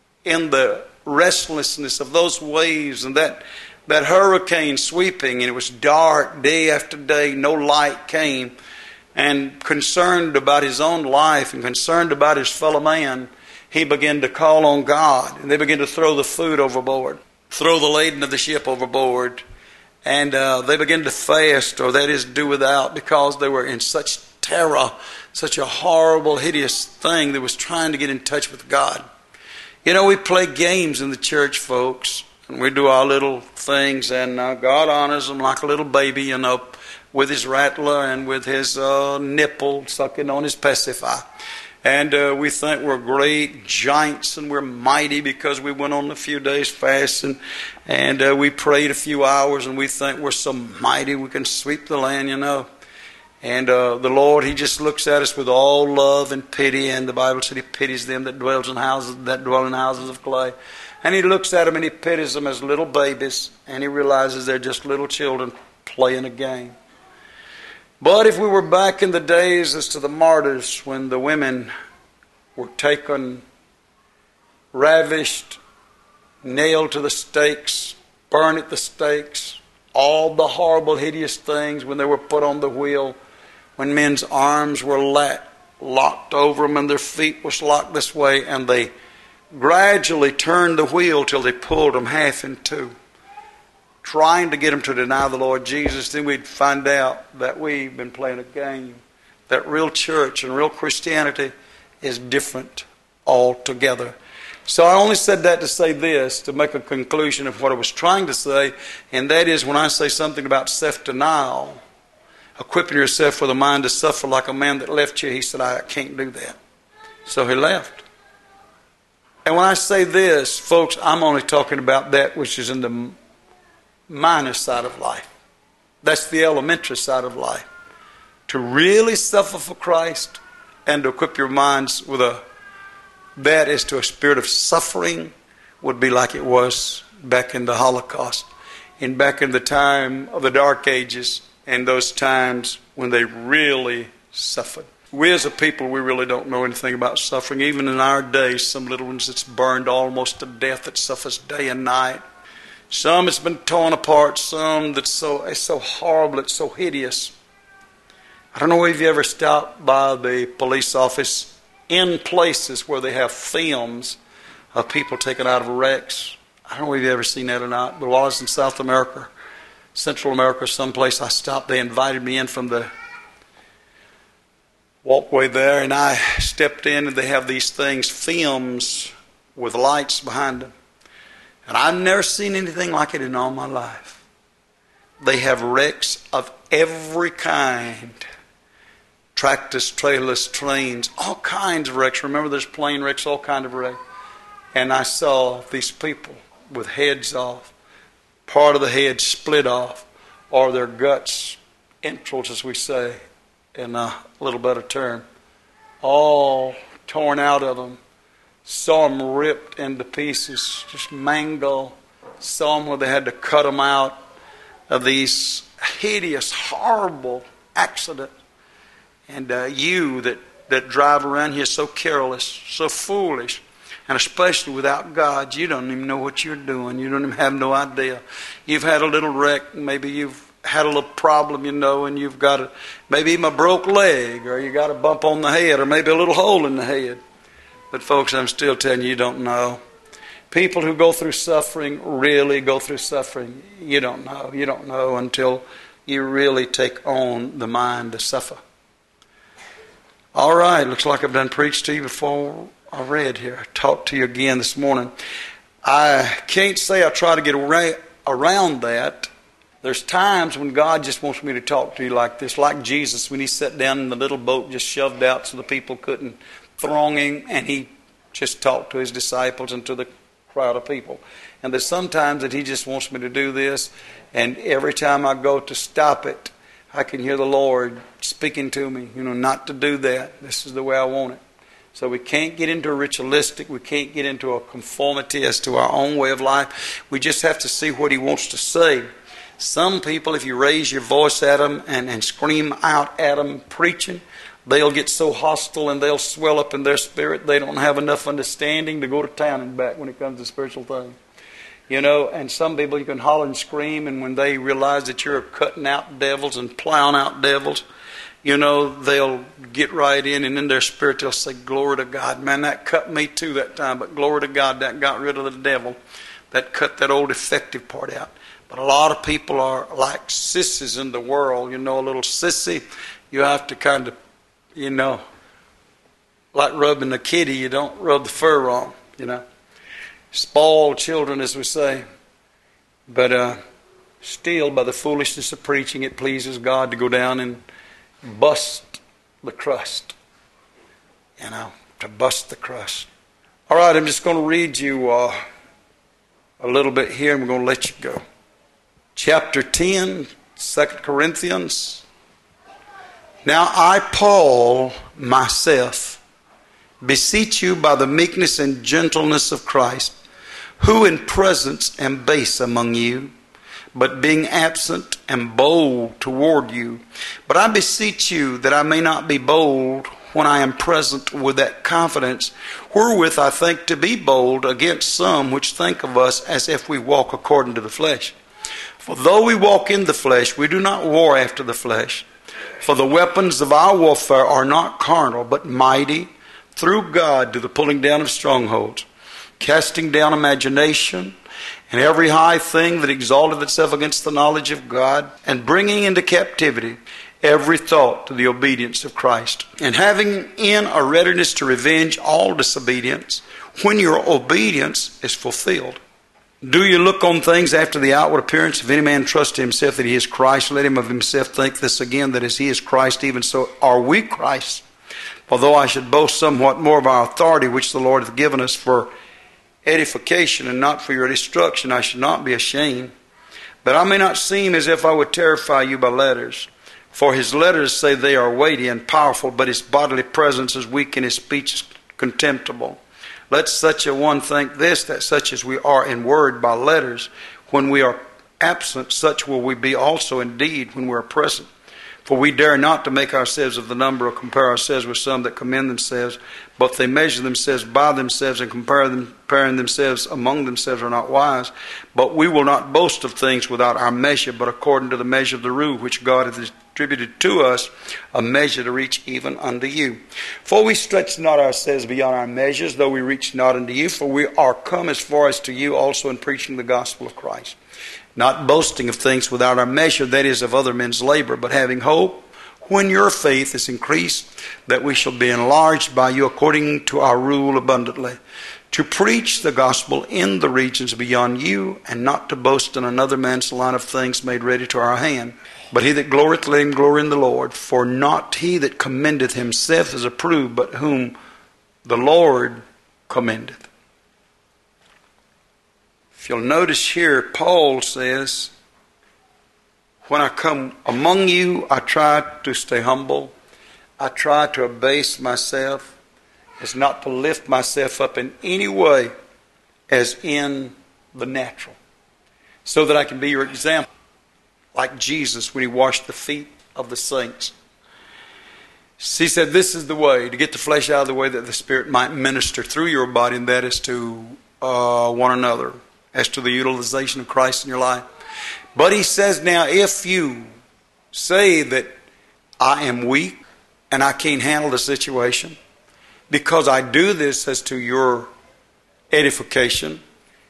S1: restlessness of those waves and that hurricane sweeping, and it was dark day after day, no light came, and concerned about his own life and concerned about his fellow man, he began to call on God, and they began to throw the food overboard, throw the laden of the ship overboard, and they began to fast, or that is do without, because they were in such terror, such a horrible, hideous thing that was trying to get in touch with God. You know, we play games in the church, folks, and we do our little things, and God honors them like a little baby, you know, with his rattler and with his nipple sucking on his pacifier. And we think we're great giants and we're mighty because we went on a few days fast and we prayed a few hours, and we think we're so mighty we can sweep the land, you know. And the Lord, he just looks at us with all love and pity, and the Bible said he pities them that dwell in houses of clay. And he looks at them and he pities them as little babies, and he realizes they're just little children playing a game. But if we were back in the days as to the martyrs, when the women were taken, ravished, nailed to the stakes, burned at the stakes, all the horrible, hideous things, when they were put on the wheel, when men's arms were locked over them and their feet was locked this way, and they gradually turned the wheel till they pulled them half in two, trying to get them to deny the Lord Jesus, then we'd find out that we've been playing a game. That real church and real Christianity is different altogether. So I only said that to say this, to make a conclusion of what I was trying to say, and that is when I say something about self-denial, equipping yourself with a mind to suffer like a man that left you, he said, I can't do that. So he left. And when I say this, folks, I'm only talking about that which is in the minor side of life. That's the elementary side of life. To really suffer for Christ and to equip your minds with that is to a spirit of suffering would be like it was back in the Holocaust and back in the time of the Dark Ages and those times when they really suffered. We as a people, we really don't know anything about suffering. Even in our day, some little ones that's burned almost to death, that suffers day and night. Some has been torn apart, some that's so horrible, it's so hideous. I don't know if you ever stopped by the police office in places where they have films of people taken out of wrecks. I don't know if you've ever seen that or not, but while I was in South America, Central America, someplace, I stopped. They invited me in from the walkway there, and I stepped in, and they have these things, films with lights behind them. And I've never seen anything like it in all my life. They have wrecks of every kind. Tractors, trailers, trains, all kinds of wrecks. Remember, there's plane wrecks, all kinds of wrecks. And I saw these people with heads off, part of the head split off, or their guts, entrails as we say in a little better term, all torn out of them. Saw them ripped into pieces, just mangled. Saw them where they had to cut them out of these hideous, horrible accidents. And you that drive around here so careless, so foolish, and especially without God, you don't even know what you're doing. You don't even have no idea. You've had a little wreck, maybe you've had a little problem, and you've got maybe even a broke leg, or you got a bump on the head, or maybe a little hole in the head. But folks, I'm still telling you, you don't know. People who go through suffering really go through suffering. You don't know. You don't know until you really take on the mind to suffer. All right, looks like I've done preached to you before I read here. I talked to you again this morning. I can't say I try to get around that. There's times when God just wants me to talk to you like this, like Jesus when he sat down in the little boat just shoved out so the people couldn't throng him, and he just talked to his disciples and to the crowd of people. And there's sometimes that he just wants me to do this, and every time I go to stop it, I can hear the Lord speaking to me, not to do that. This is the way I want it. So we can't get into a ritualistic, we can't get into a conformity as to our own way of life. We just have to see what he wants to say. Some people, if you raise your voice at them and scream out at them preaching, they'll get so hostile and they'll swell up in their spirit. They don't have enough understanding to go to town and back when it comes to spiritual things. And some people you can holler and scream, and when they realize that you're cutting out devils and plowing out devils, they'll get right in, and in their spirit they'll say, glory to God. Man, that cut me too that time, but glory to God, that got rid of the devil. That cut that old defective part out. But a lot of people are like sissies in the world. A little sissy, you have to kind of, like rubbing a kitty, you don't rub the fur on, Spoiled children, as we say. But still, by the foolishness of preaching, it pleases God to go down and bust the crust. To bust the crust. All right, I'm just going to read you a little bit here, and we're going to let you go. Chapter 10, 2 Corinthians. Now I, Paul, myself, beseech you by the meekness and gentleness of Christ, who in presence am base among you, but being absent am bold toward you. But I beseech you that I may not be bold when I am present with that confidence, wherewith I think to be bold against some which think of us as if we walk according to the flesh. For though we walk in the flesh, we do not war after the flesh. For the weapons of our warfare are not carnal, but mighty through God to the pulling down of strongholds, casting down imagination and every high thing that exalteth itself against the knowledge of God, and bringing into captivity every thought to the obedience of Christ, and having in a readiness to revenge all disobedience when your obedience is fulfilled. Do you look on things after the outward appearance? If any man trust himself that he is Christ, let him of himself think this again, that as he is Christ, even so are we Christ. Although I should boast somewhat more of our authority, which the Lord hath given us for edification and not for your destruction, I should not be ashamed. But I may not seem as if I would terrify you by letters. For his letters say they are weighty and powerful, but his bodily presence is weak and his speech is contemptible. Let such a one think this, that such as we are in word by letters, when we are absent, such will we be also indeed when we are present. For we dare not to make ourselves of the number or compare ourselves with some that commend themselves, but they measure themselves by themselves and comparing themselves among themselves are not wise. But we will not boast of things without our measure, but according to the measure of the rule which God hath distributed to us, a measure to reach even unto you. For we stretch not ourselves beyond our measures, though we reach not unto you, for we are come as far as to you also in preaching the gospel of Christ. Not boasting of things without our measure, that is, of other men's labor, but having hope, when your faith is increased, that we shall be enlarged by you according to our rule abundantly, to preach the gospel in the regions beyond you, and not to boast in another man's line of things made ready to our hand. But he that glorieth, let him glory in the Lord. For not he that commendeth himself is approved, but whom the Lord commendeth. If you'll notice here, Paul says, When I come among you, I try to stay humble. I try to abase myself, as not to lift myself up in any way as in the natural, so that I can be your example, like Jesus when he washed the feet of the saints. He said, this is the way to get the flesh out of the way, that the Spirit might minister through your body, and that is to one another, as to the utilization of Christ in your life. But he says now, if you say that I am weak and I can't handle the situation, because I do this as to your edification,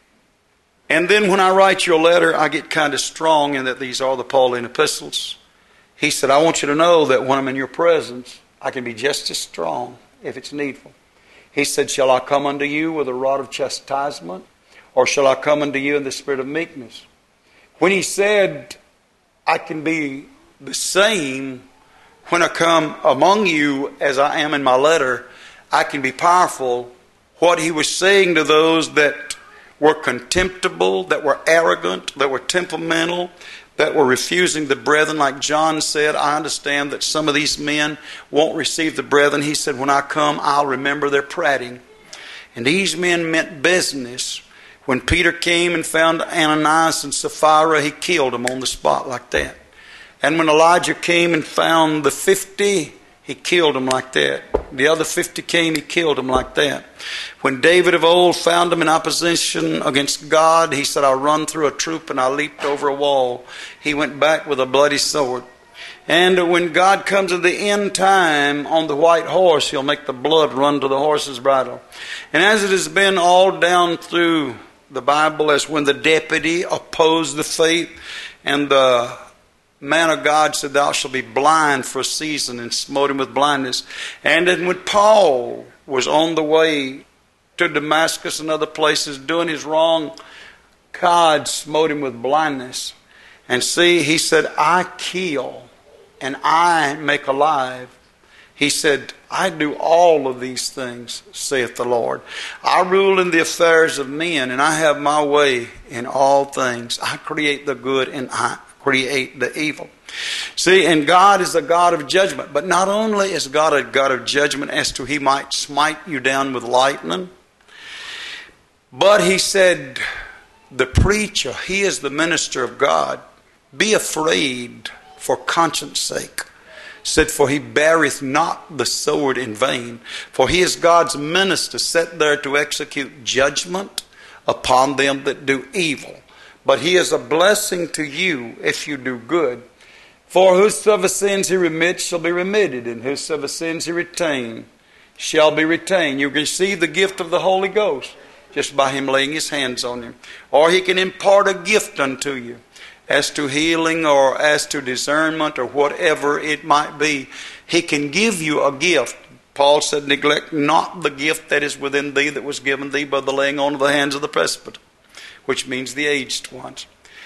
S1: and then when I write you a letter, I get kind of strong in that these are the Pauline epistles. He said, I want you to know that when I'm in your presence, I can be just as strong if it's needful. He said, shall I come unto you with a rod of chastisement, or shall I come unto you in the spirit of meekness? When he said, I can be the same when I come among you as I am in my letter, I can be powerful. What he was saying to those that were contemptible, that were arrogant, that were temperamental, that were refusing the brethren, like John said, I understand that some of these men won't receive the brethren. He said, when I come, I'll remember their prating. And these men meant business. When Peter came and found Ananias and Sapphira, he killed them on the spot like that. And when Elijah came and found the 50, he killed them like that. The other 50 came, he killed them like that. When David of old found them in opposition against God, he said, I'll run through a troop and I leaped over a wall. He went back with a bloody sword. And when God comes at the end time on the white horse, he'll make the blood run to the horse's bridle. And as it has been all down through the Bible, as when the deputy opposed the faith, and the man of God said, thou shalt be blind for a season, and smote him with blindness. And then when Paul was on the way to Damascus and other places doing his wrong, God smote him with blindness. And see, he said, I kill and I make alive. He said, I do all of these things, saith the Lord. I rule in the affairs of men, and I have my way in all things. I create the good and I create the evil. See, and God is a God of judgment. But not only is God a God of judgment as to he might smite you down with lightning, but he said, the preacher, he is the minister of God. Be afraid for conscience sake. Said, for he beareth not the sword in vain. For he is God's minister, set there to execute judgment upon them that do evil. But he is a blessing to you if you do good. For whosoever sins he remits shall be remitted, and whosoever sins he retain shall be retained. You receive the gift of the Holy Ghost just by him laying his hands on you. Or he can impart a gift unto you, as to healing or as to discernment or whatever it might be. He can give you a gift. Paul said, neglect not the gift that is within thee, that was given thee by the laying on of the hands of the presbyter, which means the aged ones.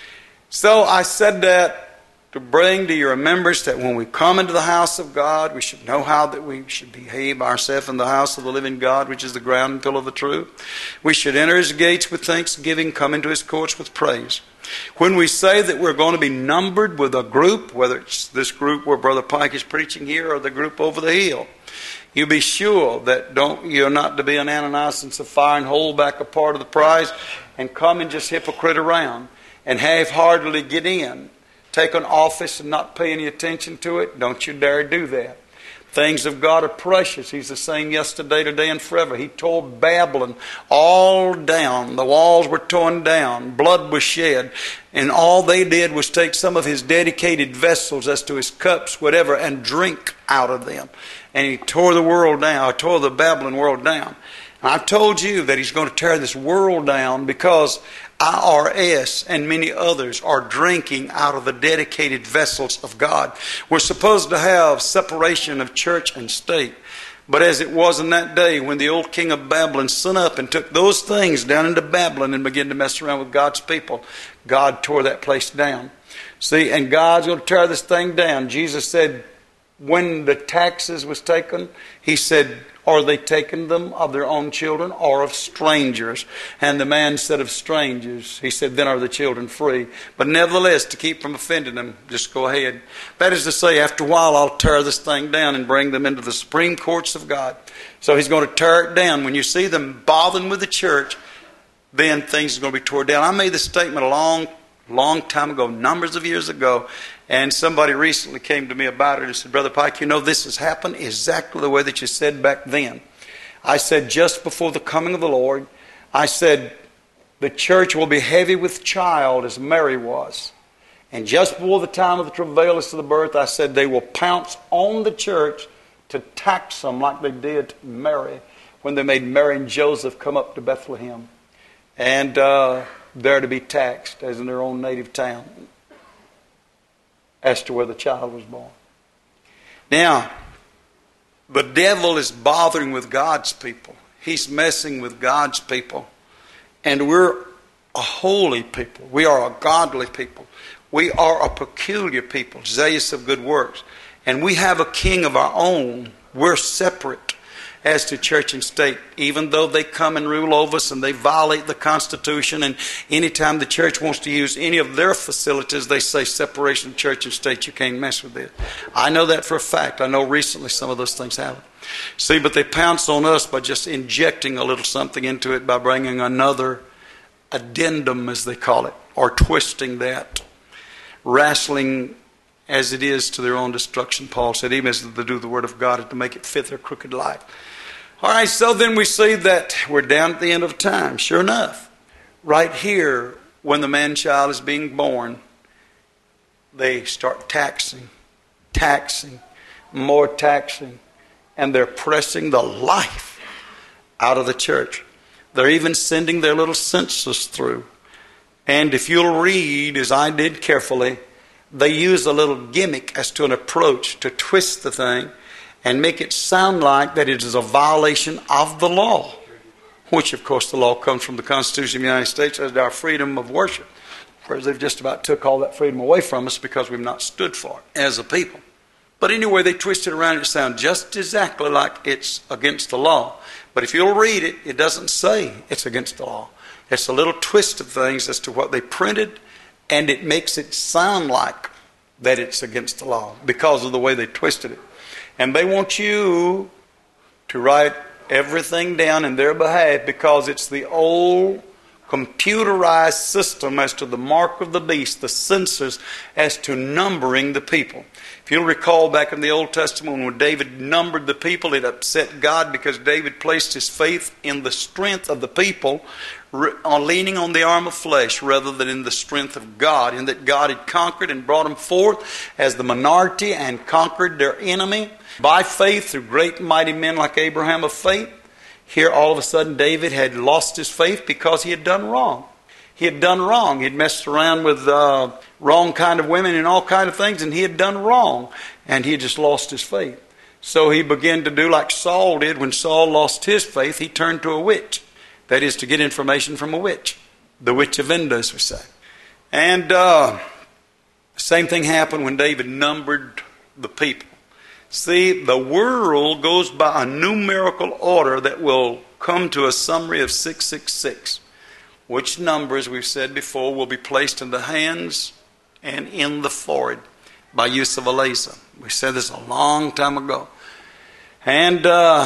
S1: So I said that to bring to your remembrance that when we come into the house of God, we should know how that we should behave ourselves in the house of the living God, which is the ground and pillar of the truth. We should enter his gates with thanksgiving, come into his courts with praise. When we say that we're going to be numbered with a group, whether it's this group where Brother Pike is preaching here or the group over the hill, you be sure that you're not to be an Ananias and Sapphira and hold back a part of the prize and come and just hypocrite around and half-heartedly get in. Take an office and not pay any attention to it. Don't you dare do that. Things of God are precious. He's the same yesterday, today, and forever. He tore Babylon all down. The walls were torn down. Blood was shed. And all they did was take some of his dedicated vessels as to his cups, whatever, and drink out of them. And he tore the world down, tore the Babylon world down. And I've told you that he's going to tear this world down because IRS and many others are drinking out of the dedicated vessels of God. We're supposed to have separation of church and state. But as it was in that day when the old king of Babylon sent up and took those things down into Babylon and began to mess around with God's people, God tore that place down. See, and God's going to tear this thing down. Jesus said when the taxes was taken, he said, Or they taken them of their own children or of strangers? And the man said, of strangers. He said, then are the children free. But nevertheless, to keep from offending them, just go ahead. That is to say, after a while, I'll tear this thing down and bring them into the supreme courts of God. So he's going to tear it down. When you see them bothering with the church, then things are going to be torn down. I made this statement a long time ago, numbers of years ago, and somebody recently came to me about it and said, Brother Pike, you know, this has happened exactly the way that you said back then. I said, just before the coming of the Lord, I said, the church will be heavy with child as Mary was. And just before the time of the travailest of the birth, I said, they will pounce on the church to tax them like they did Mary when they made Mary and Joseph come up to Bethlehem. And they're to be taxed as in their own native town as to where the child was born. Now, the devil is bothering with God's people. He's messing with God's people. And we're a holy people. We are a godly people. We are a peculiar people, zealous of good works. And we have a king of our own. We're separate as to church and state, even though they come and rule over us and they violate the Constitution, and anytime the church wants to use any of their facilities, they say separation of church and state, you can't mess with it. I know that for a fact. I know recently some of those things happened. See, but they pounce on us by just injecting a little something into it, by bringing another addendum, as they call it, or twisting that, wrestling as it is to their own destruction, Paul said, even as they do the Word of God, to make it fit their crooked life. All right, so then we see that we're down at the end of time. Sure enough, right here, when the man-child is being born, they start taxing, more taxing, and they're pressing the life out of the church. They're even sending their little census through. And if you'll read, as I did carefully, they use a little gimmick as to an approach to twist the thing and make it sound like that it is a violation of the law, which, of course, the law comes from the Constitution of the United States as our freedom of worship, whereas they've just about took all that freedom away from us because we've not stood for it as a people. But anyway, they twist it around. It sounds just exactly like it's against the law. But if you'll read it, it doesn't say it's against the law. It's a little twist of things as to what they printed, and it makes it sound like that it's against the law because of the way they twisted it. And they want you to write everything down in their behalf because it's the old computerized system as to the mark of the beast, the census, as to numbering the people. If you'll recall back in the Old Testament when David numbered the people, it upset God because David placed his faith in the strength of the people, leaning on the arm of flesh rather than in the strength of God, in that God had conquered and brought them forth as the minority and conquered their enemy by faith through great and mighty men like Abraham of faith. Here all of a sudden David had lost his faith because he had done wrong. He had done wrong. He had messed around with wrong kind of women and all kind of things, and he had done wrong, and he had just lost his faith. So he began to do like Saul did. When Saul lost his faith, he turned to a witch. That is, to get information from a witch. The witch of Endor, as we say. And same thing happened when David numbered the people. See, the world goes by a numerical order that will come to a summary of 666. Which numbers, we've said before, will be placed in the hands and in the forehead by use of a laser. We said this a long time ago. And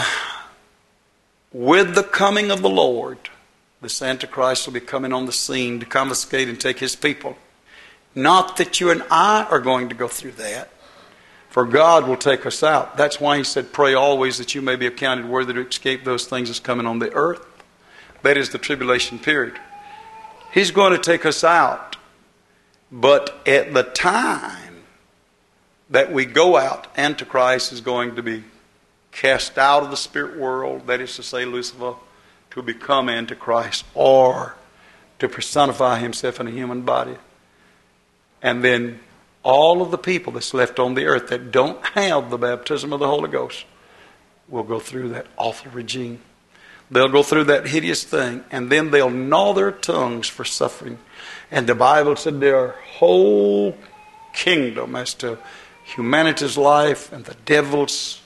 S1: with the coming of the Lord, this Antichrist will be coming on the scene to confiscate and take his people. Not that you and I are going to go through that, for God will take us out. That's why he said, pray always that you may be accounted worthy to escape those things that's coming on the earth. That is the tribulation period. He's going to take us out. But at the time that we go out, Antichrist is going to be cast out of the spirit world, that is to say, Lucifer, to become Antichrist or to personify himself in a human body. And then all of the people that's left on the earth that don't have the baptism of the Holy Ghost will go through that awful regime. They'll go through that hideous thing, and then they'll gnaw their tongues for suffering. And the Bible said their whole kingdom as to humanity's life and the devil's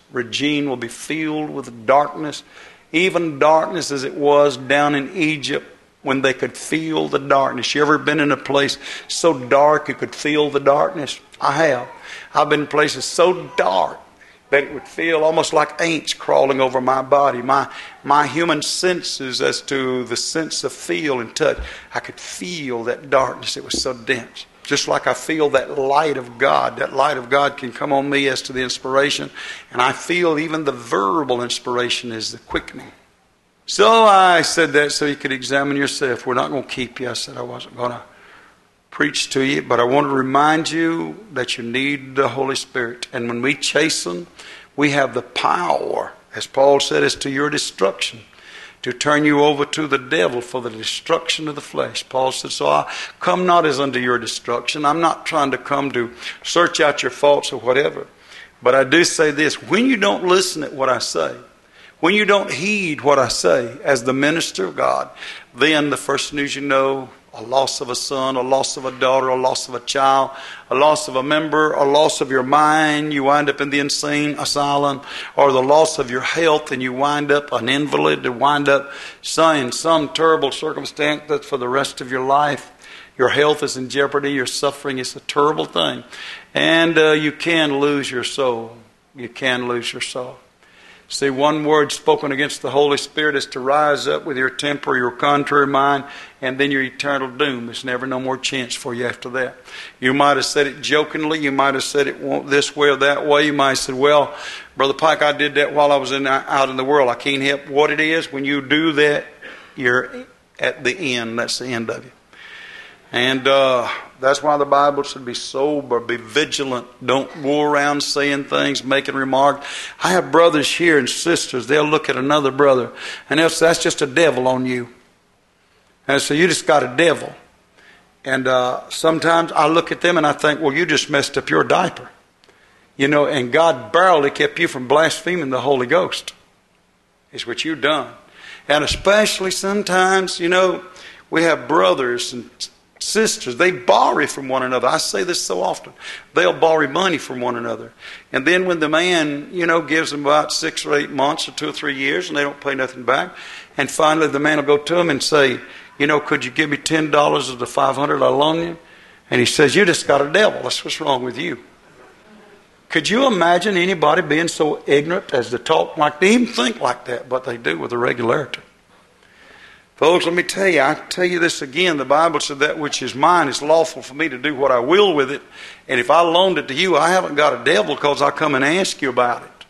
S1: Regine will be filled with darkness, even darkness as it was down in Egypt when they could feel the darkness. You ever been in a place so dark you could feel the darkness? I have. I've been in places so dark that it would feel almost like ants crawling over my body. My human senses, as to the sense of feel and touch, I could feel that darkness. It was so dense. Just like I feel that light of God. That light of God can come on me as to the inspiration. And I feel even the verbal inspiration is the quickening. So I said that so you could examine yourself. We're not going to keep you. I said I wasn't going to preach to you. But I want to remind you that you need the Holy Spirit. And when we chasten, we have the power, as Paul said, is to your destruction, to turn you over to the devil for the destruction of the flesh. Paul said, so I come not as unto your destruction. I'm not trying to come to search out your faults or whatever. But I do say this, when you don't listen at what I say, when you don't heed what I say as the minister of God, then the first news you know, a loss of a son, a loss of a daughter, a loss of a child, a loss of a member, a loss of your mind, you wind up in the insane asylum, or the loss of your health and you wind up an invalid, you wind up in some terrible circumstance that for the rest of your life, your health is in jeopardy, you're suffering. It's a terrible thing. And you can lose your soul. You can lose your soul. See, one word spoken against the Holy Spirit is to rise up with your temper, your contrary mind, and then your eternal doom. There's never no more chance for you after that. You might have said it jokingly. You might have said it this way or that way. You might have said, well, Brother Pike, I did that while I was out in the world. I can't help what it is. When you do that, you're at the end. That's the end of you. And that's why the Bible should be sober, be vigilant. Don't go around saying things, making remarks. I have brothers here and sisters. They'll look at another brother and they'll say, that's just a devil on you. And so you just got a devil. And sometimes I look at them and I think, well, you just messed up your diaper. You know, and God barely kept you from blaspheming the Holy Ghost. It's what you've done. And especially sometimes, you know, we have brothers and sisters, they borrow from one another. I say this so often. They'll borrow money from one another. And then when the man, you know, gives them about 6 or 8 months or 2 or 3 years and they don't pay nothing back, and finally the man will go to him and say, you know, could you give me $10 of the $500 I loan you? And he says, you just got a devil. That's what's wrong with you. Could you imagine anybody being so ignorant as to talk like, they even think like that, but they do with a regularity. Folks, let me tell you, I tell you this again, the Bible said that which is mine is lawful for me to do what I will with it. And if I loaned it to you, I haven't got a devil because I come and ask you about it.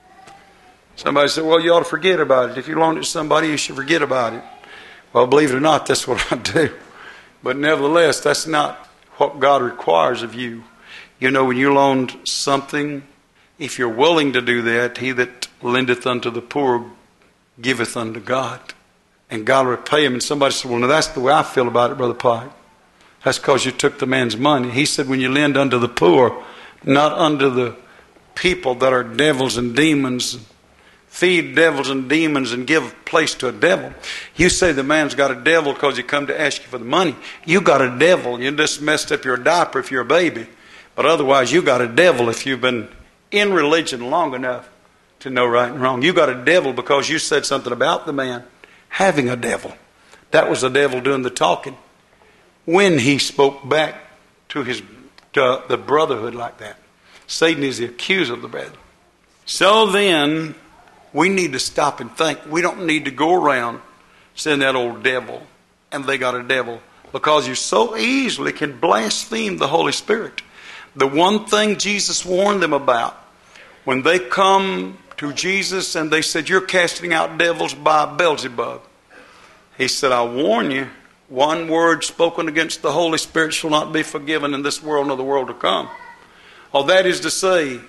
S1: Somebody said, well, you ought to forget about it. If you loaned it to somebody, you should forget about it. Well, believe it or not, that's what I do. But nevertheless, that's not what God requires of you. You know, when you loaned something, if you're willing to do that, he that lendeth unto the poor giveth unto God. And God will repay him. And somebody said, well, now that's the way I feel about it, Brother Pike. That's because you took the man's money. He said, when you lend unto the poor, not unto the people that are devils and demons, feed devils and demons and give place to a devil. You say the man's got a devil because he come to ask you for the money. You got a devil. You just messed up your diaper if you're a baby. But otherwise, you got a devil if you've been in religion long enough to know right and wrong. You got a devil because you said something about the man having a devil. That was the devil doing the talking when he spoke back to the brotherhood like that. Satan is the accuser of the brethren. So then, we need to stop and think. We don't need to go around saying that old devil and they got a devil, because you so easily can blaspheme the Holy Spirit. The one thing Jesus warned them about, when they come to Jesus and they said, you're casting out devils by Beelzebub. He said, I warn you, one word spoken against the Holy Spirit shall not be forgiven in this world nor the world to come. Oh, that is to say,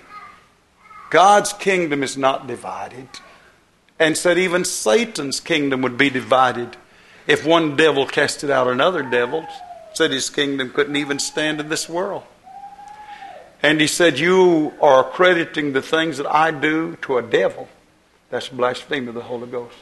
S1: God's kingdom is not divided. And said even Satan's kingdom would be divided if one devil casted out another devil. Said his kingdom couldn't even stand in this world. And he said, you are accrediting the things that I do to a devil. That's blasphemy of the Holy Ghost.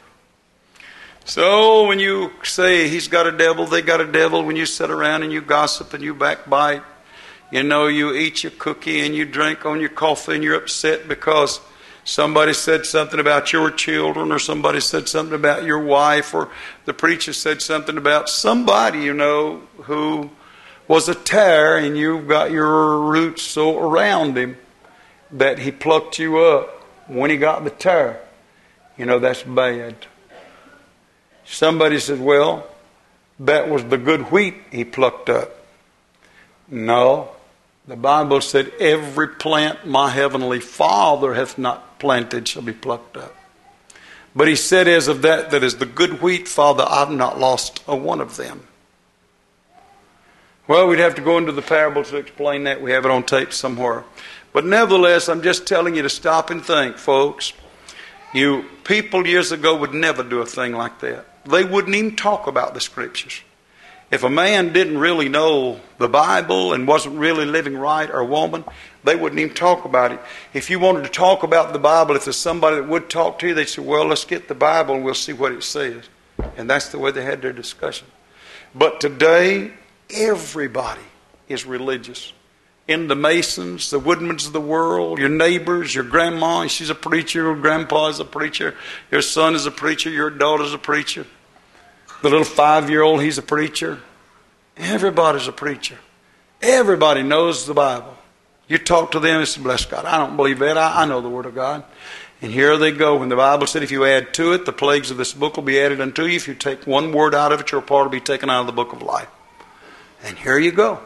S1: So when you say he's got a devil, they got a devil, when you sit around and you gossip and you backbite, you know, you eat your cookie and you drink on your coffee and you're upset because Somebody said something about your children, or somebody said something about your wife, or the preacher said something about somebody, who was a tare, and you've got your roots so around him that he plucked you up when he got the tare. That's bad. Somebody said, well, that was the good wheat he plucked up. No. The Bible said, every plant my heavenly Father hath not planted shall be plucked up. But he said, as of that is the good wheat, Father, I've not lost a one of them. Well, we'd have to go into the parables to explain that. We have it on tape somewhere. But nevertheless, I'm just telling you to stop and think, folks. You people years ago would never do a thing like that. They wouldn't even talk about the Scriptures. If a man didn't really know the Bible and wasn't really living right, or a woman, they wouldn't even talk about it. If you wanted to talk about the Bible, if there's somebody that would talk to you, they'd say, well, let's get the Bible and we'll see what it says. And that's the way they had their discussion. But today, everybody is religious. In the Masons, the Woodmans of the world, your neighbors, your grandma, she's a preacher, your grandpa's a preacher, your son is a preacher, your daughter's a preacher. The little 5-year-old, he's a preacher. Everybody's a preacher. Everybody knows the Bible. You talk to them and say, bless God, I don't believe that. I know the Word of God. And here they go. When the Bible said, if you add to it, the plagues of this book will be added unto you. If you take one word out of it, your part will be taken out of the book of life. And here you go.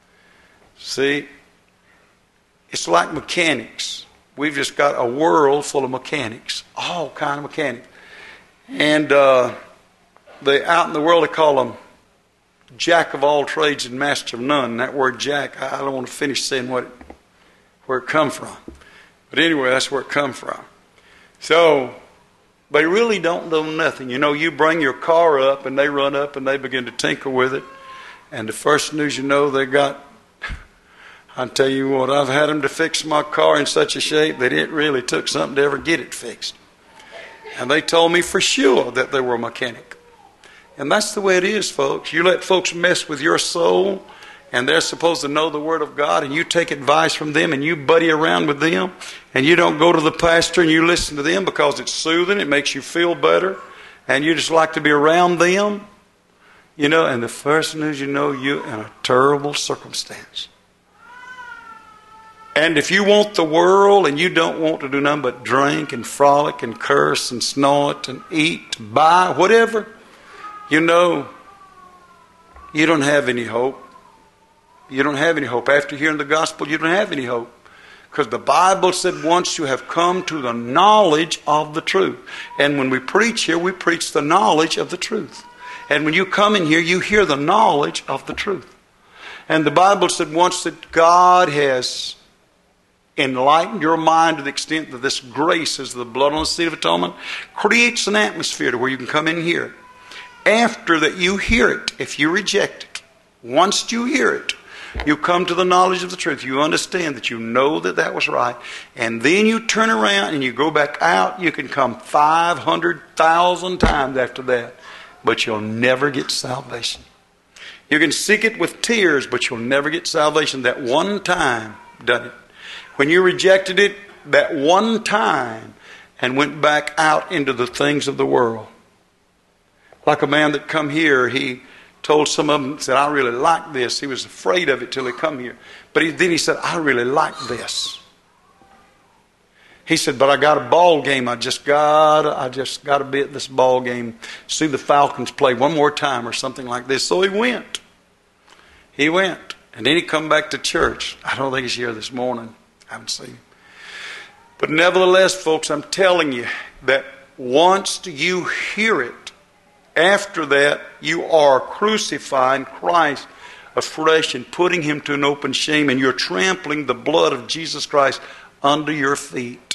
S1: See, it's like mechanics. We've just got a world full of mechanics. All kind of mechanics. And they out in the world, they call them jack of all trades and master of none. And that word jack, I don't want to finish saying where it come from. But anyway, that's where it come from. So, they really don't know nothing. You bring your car up and they run up and they begin to tinker with it. And the first news you know, they got, I'll tell you what, I've had them to fix my car in such a shape that it really took something to ever get it fixed. And they told me for sure that they were a mechanic. And that's the way it is, folks. You let folks mess with your soul, and they're supposed to know the Word of God, and you take advice from them, and you buddy around with them, and you don't go to the pastor and you listen to them because it's soothing, it makes you feel better, and you just like to be around them. And the first news you know, you're in a terrible circumstance. And if you want the world and you don't want to do nothing but drink and frolic and curse and snort and eat, buy, whatever, you don't have any hope. You don't have any hope. After hearing the gospel, you don't have any hope. Because the Bible said once you have come to the knowledge of the truth. And when we preach here, we preach the knowledge of the truth. And when you come in here, you hear the knowledge of the truth. And the Bible said once that God has enlightened your mind to the extent that this grace is the blood on the seat of atonement, creates an atmosphere to where you can come in here. After that you hear it, if you reject it, once you hear it, you come to the knowledge of the truth. You understand that you know that was right. And then you turn around and you go back out. You can come 500,000 times after that. But you'll never get salvation. You can seek it with tears, but you'll never get salvation. That one time done it. When you rejected it that one time and went back out into the things of the world. Like a man that come here, he told some of them, said, I really like this. He was afraid of it till he come here. But then he said, I really like this. He said, but I got a ball game. I just got to be at this ball game, see the Falcons play one more time or something like this. So he went. And then he come back to church. I don't think he's here this morning. I haven't seen him. But nevertheless, folks, I'm telling you that once you hear it, after that, you are crucifying Christ afresh and putting him to an open shame, and you're trampling the blood of Jesus Christ under your feet.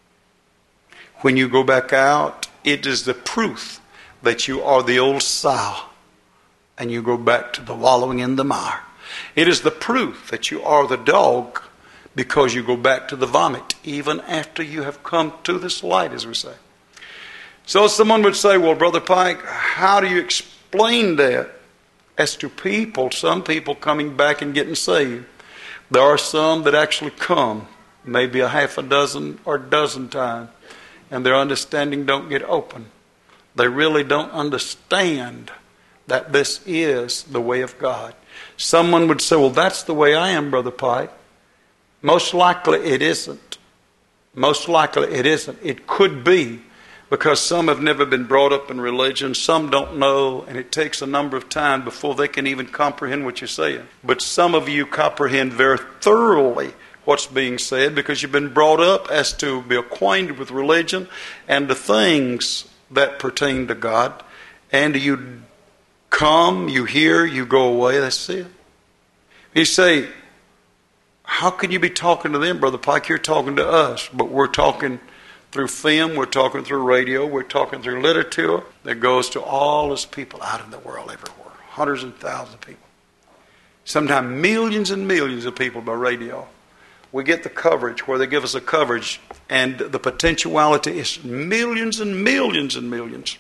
S1: When you go back out, it is the proof that you are the old sow, and you go back to the wallowing in the mire. It is the proof that you are the dog, because you go back to the vomit, even after you have come to this light, as we say. So someone would say, well, Brother Pike, how do you explain that as to people, some people coming back and getting saved? There are some that actually come maybe a half a dozen or dozen times, and their understanding don't get open. They really don't understand that this is the way of God. Someone would say, well, that's the way I am, Brother Pike. Most likely it isn't. Most likely it isn't. It could be, because some have never been brought up in religion. Some don't know, and it takes a number of time before they can even comprehend what you're saying. But some of you comprehend very thoroughly what's being said, because you've been brought up as to be acquainted with religion and the things that pertain to God. And you come, you hear, you go away. That's it. You say, how can you be talking to them, Brother Pike? You're talking to us. But we're talking through film, we're talking through radio, we're talking through literature that goes to all those people out in the world everywhere. Hundreds and thousands of people. Sometimes millions and millions of people by radio. We get the coverage where they give us a coverage, and the potentiality is millions and millions and millions.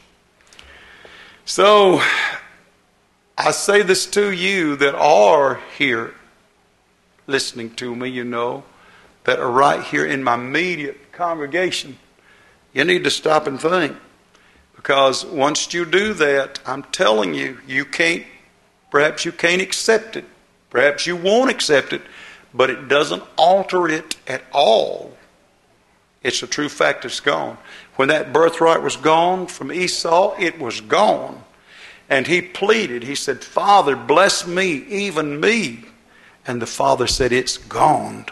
S1: So I say this to you that are here listening to me, you know, that are right here in my immediate congregation. You need to stop and think. Because once you do that, I'm telling you, perhaps you can't accept it. Perhaps you won't accept it, but it doesn't alter it at all. It's a true fact, it's gone. When that birthright was gone from Esau, it was gone. And he pleaded, he said, Father, bless me, even me. And the Father said, it's gone.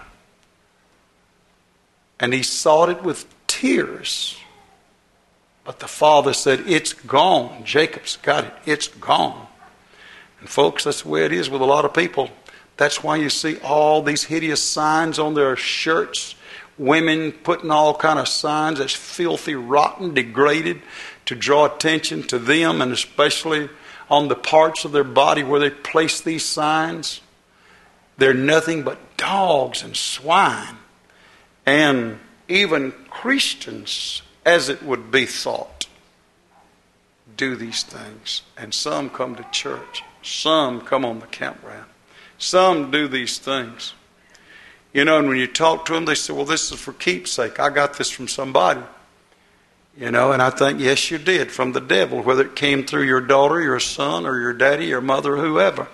S1: And he sought it with tears. But the Father said, it's gone. Jacob's got it. It's gone. And folks, that's the way it is with a lot of people. That's why you see all these hideous signs on their shirts. Women putting all kind of signs that's filthy, rotten, degraded, to draw attention to them, and especially on the parts of their body where they place these signs. They're nothing but dogs and swine. And even Christians, as it would be thought, do these things. And some come to church. Some come on the campground. Some do these things. You know, and when you talk to them, they say, well, this is for keepsake. I got this from somebody. You know, and I think, yes, you did, from the devil, whether it came through your daughter, your son, or your daddy, your mother, whoever.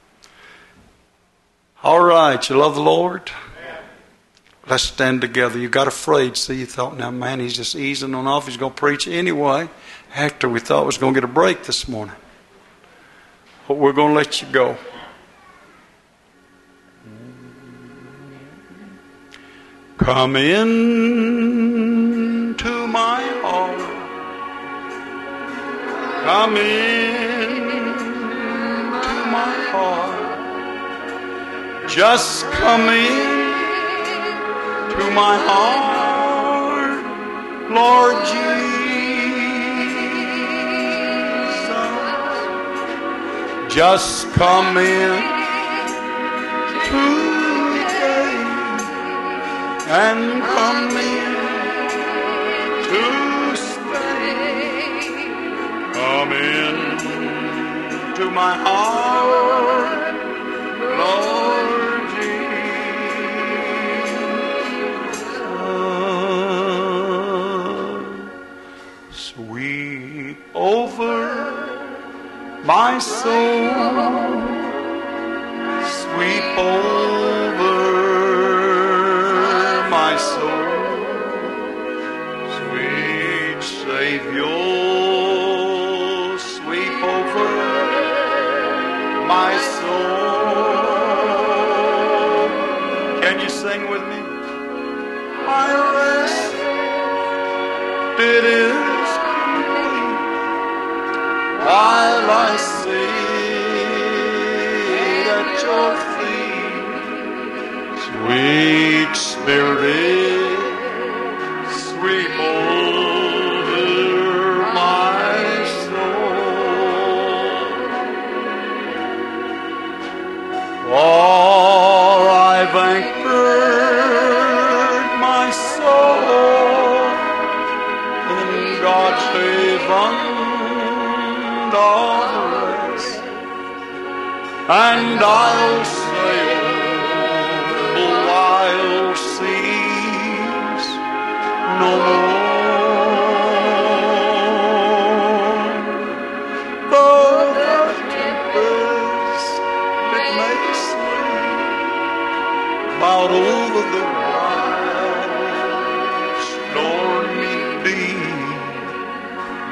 S1: All right, you love the Lord? Amen. Let's stand together. You got afraid. See, you thought, now, man, he's just easing on off. He's going to preach anyway. After we thought we was going to get a break this morning. But we're going to let you go. Come in to my heart. Come in to my heart. Just come in to my heart, Lord Jesus. Just come in today and come in to stay. Come in to my heart, Lord Jesus. Sweep over my soul, sweep over my soul, sweet Savior, sweep over my soul. Can you sing with me? My rest, it is complete while I sit at your feet. Sweet Spirit, sweep over my soul. For I've anchored my soul in God's haven of rest, and I'll sail the wild sea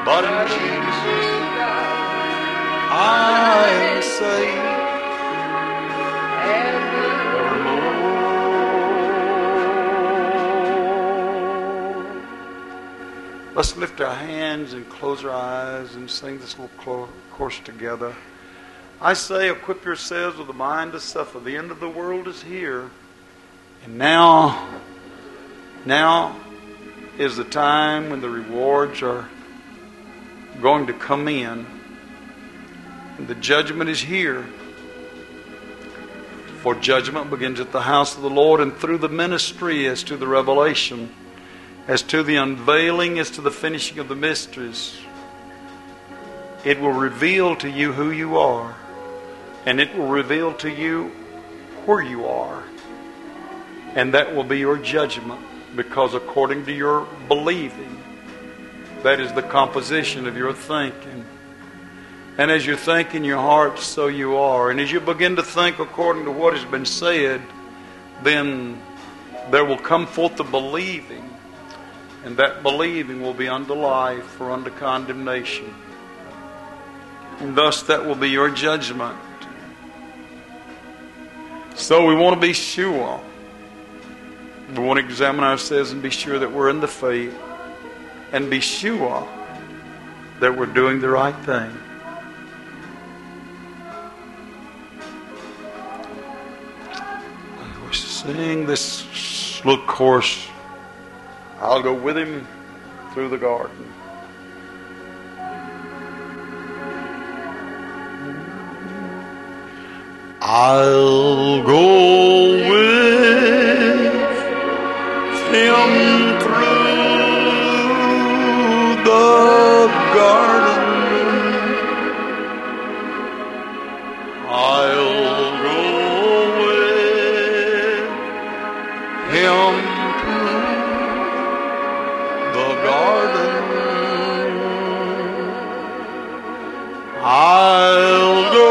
S1: but in Jesus I am saved. Let's lift our hands and close our eyes and sing this little chorus together. I say, equip yourselves with a mind to suffer. The end of the world is here. And now is the time when the rewards are going to come in. And the judgment is here. For judgment begins at the house of the Lord, and through the ministry as to the revelation, as to the unveiling, as to the finishing of the mysteries, it will reveal to you who you are, and it will reveal to you where you are. And that will be your judgment, because according to your believing, that is the composition of your thinking. And as you think in your heart, so you are. And as you begin to think according to what has been said, then there will come forth the believing. And that believing will be unto life or unto condemnation. And thus that will be your judgment. So we want to be sure. We want to examine ourselves and be sure that we're in the faith. And be sure that we're doing the right thing. We'll sing this little chorus. I'll go with him through the garden. I'll go with him through the garden. I'll go with him through the garden. I'll go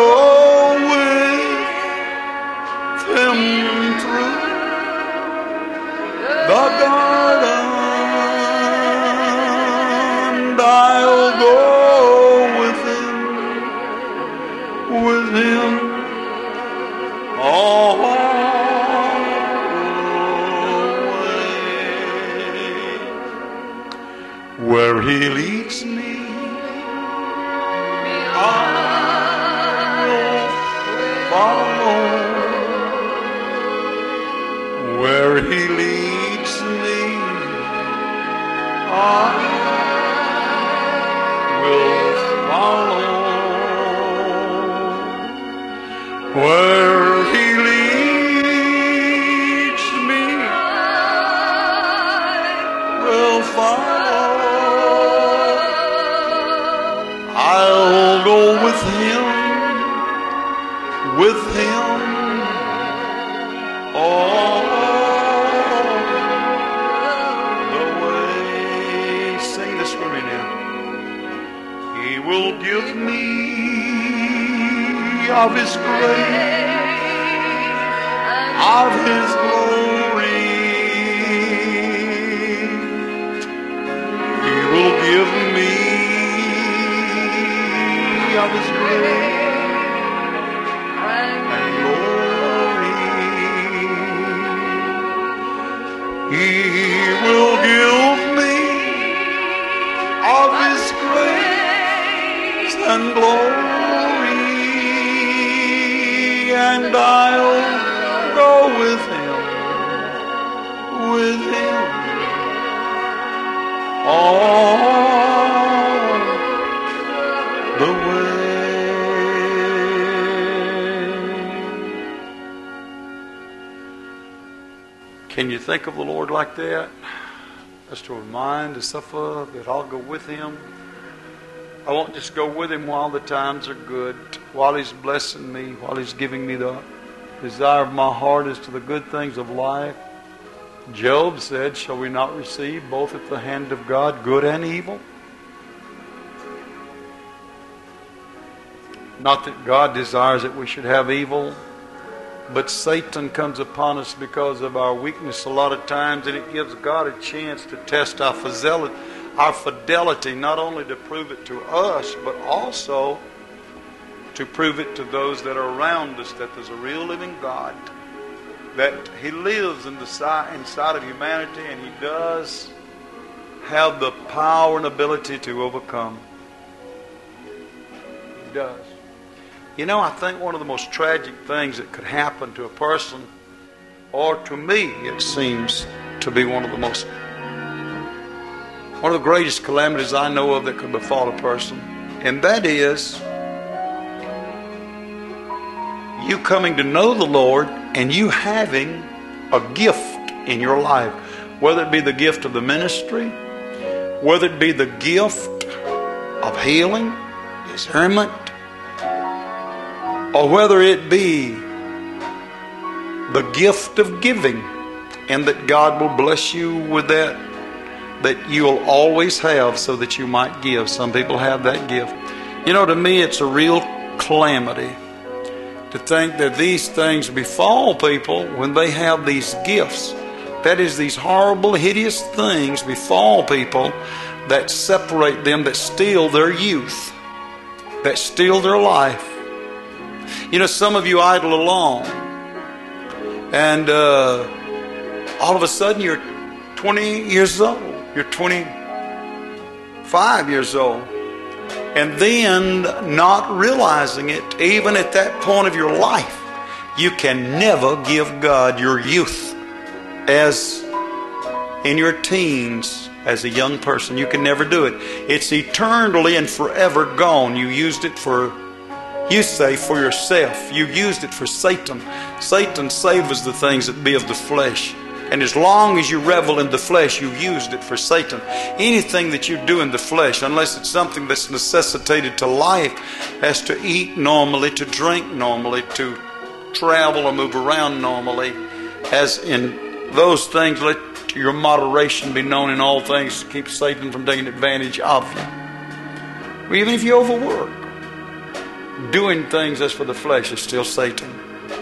S1: with him through the garden. I'll go with him all the way. Where he leads me, I will follow. Where he leads me, I will follow. Where he leads me, I will follow. I'll go with him all the way. Sing this with me now. He will give me of his grace, of his glory. He will give me of his grace and glory. He will give me of his grace and glory. And I'll go with him all the way. Can you think of the Lord like that? As to a mind to suffer, that I'll go with him. I won't just go with him while the times are good, while he's blessing me, while he's giving me the desire of my heart as to the good things of life. Job said, shall we not receive both at the hand of God good and evil? Not that God desires that we should have evil, but Satan comes upon us because of our weakness a lot of times, and it gives God a chance to test our our fidelity, not only to prove it to us, but also to prove it to those that are around us, that there's a real living God, that He lives inside of humanity, and He does have the power and ability to overcome. He does. You know, I think one of the most tragic things that could happen to a person, or to me it seems to be one of the greatest calamities I know of that could befall a person, and that is you coming to know the Lord and you having a gift in your life, whether it be the gift of the ministry, whether it be the gift of healing, discernment, or whether it be the gift of giving, and that God will bless you with that you'll always have so that you might give. Some people have that gift. You know, to me it's a real calamity to think that these things befall people when they have these gifts. That is, these horrible, hideous things befall people that separate them, that steal their youth, that steal their life. You know, some of you idle along, and all of a sudden you're 20 years old. You're 25 years old. And then, not realizing it, even at that point of your life, you can never give God your youth as in your teens, as a young person. You can never do it. It's eternally and forever gone. You used it for, you say, for yourself. You used it for Satan. Satan savors the things that be of the flesh. And as long as you revel in the flesh, you've used it for Satan. Anything that you do in the flesh, unless it's something that's necessitated to life, as to eat normally, to drink normally, to travel or move around normally, as in those things, let your moderation be known in all things to keep Satan from taking advantage of you. Well, even if you overwork, doing things as for the flesh is still Satan.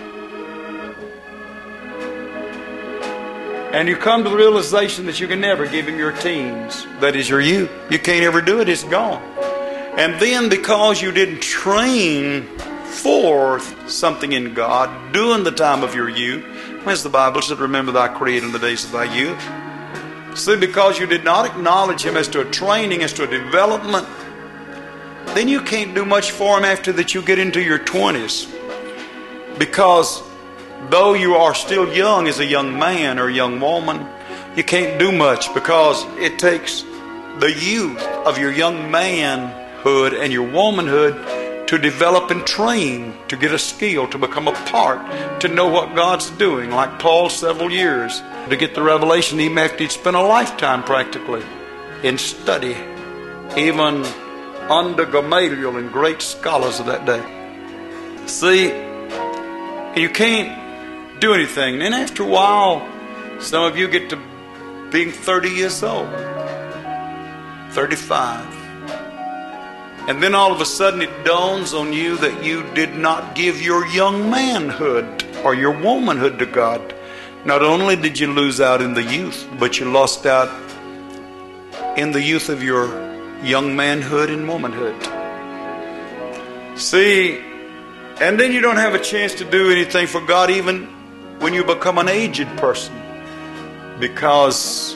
S1: And you come to the realization that you can never give him your teens. That is your youth. You can't ever do it. It's gone. And then because you didn't train for something in God during the time of your youth, as the Bible said, remember thy Creator in the days of thy youth. See, because you did not acknowledge him as to a training, as to a development, then you can't do much for him after that you get into your 20s. Because though you are still young as a young man or a young woman, you can't do much, because it takes the youth of your young manhood and your womanhood to develop and train, to get a skill, to become a part, to know what God's doing. Like Paul, several years to get the revelation, even after he'd spent a lifetime practically in study, even under Gamaliel and great scholars of that day. See, you can't do anything. And then after a while, some of you get to being 30 years old, 35. And then all of a sudden it dawns on you that you did not give your young manhood or your womanhood to God. Not only did you lose out in the youth, but you lost out in the youth of your young manhood and womanhood. See, and then you don't have a chance to do anything for God even when you become an aged person, because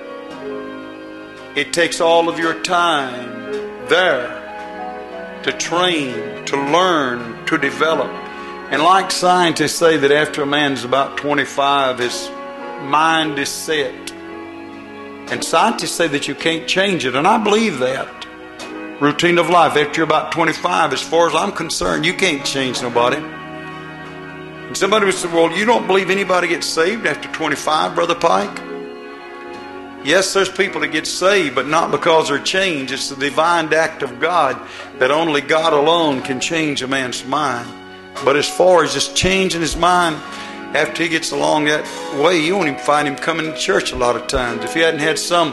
S1: it takes all of your time there to train, to learn, to develop. And like scientists say that after a man's about 25, his mind is set. And scientists say that you can't change it, and I believe that. Routine of life, after you're about 25, as far as I'm concerned, you can't change nobody. And somebody would say, well, you don't believe anybody gets saved after 25, Brother Pike? Yes, there's people that get saved, but not because they're changed. It's the divine act of God, that only God alone can change a man's mind. But as far as just changing his mind, after he gets along that way, you won't even find him coming to church a lot of times. If he hadn't had some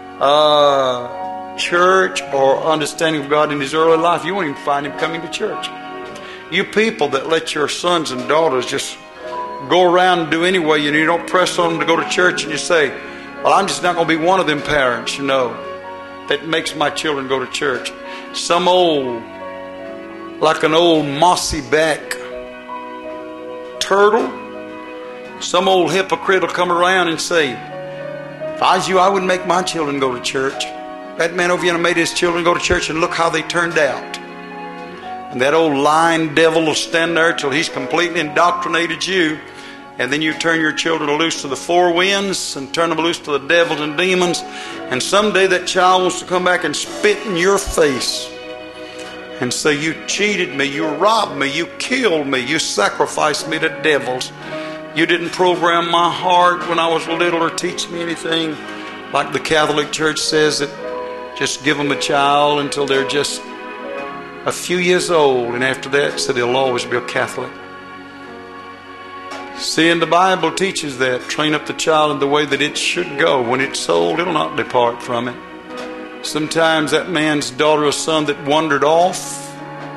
S1: church or understanding of God in his early life, you won't even find him coming to church. You people that let your sons and daughters just go around and do anyway, you don't press on them to go to church, and you say, well, I'm just not going to be one of them parents, that makes my children go to church. Some old, like an old mossy back turtle, some old hypocrite will come around and say, if I was you, I wouldn't make my children go to church. That man over here made his children go to church, and look how they turned out. And that old lying devil will stand there till he's completely indoctrinated you. And then you turn your children loose to the four winds and turn them loose to the devils and demons. And someday that child wants to come back and spit in your face and say, you cheated me, you robbed me, you killed me, you sacrificed me to devils. You didn't program my heart when I was little or teach me anything. Like the Catholic Church says, that just give them a child until they're just a few years old, and after that, so they'll always be a Catholic. See, and the Bible teaches that. Train up the child in the way that it should go. When it's old, it'll not depart from it. Sometimes that man's daughter or son that wandered off,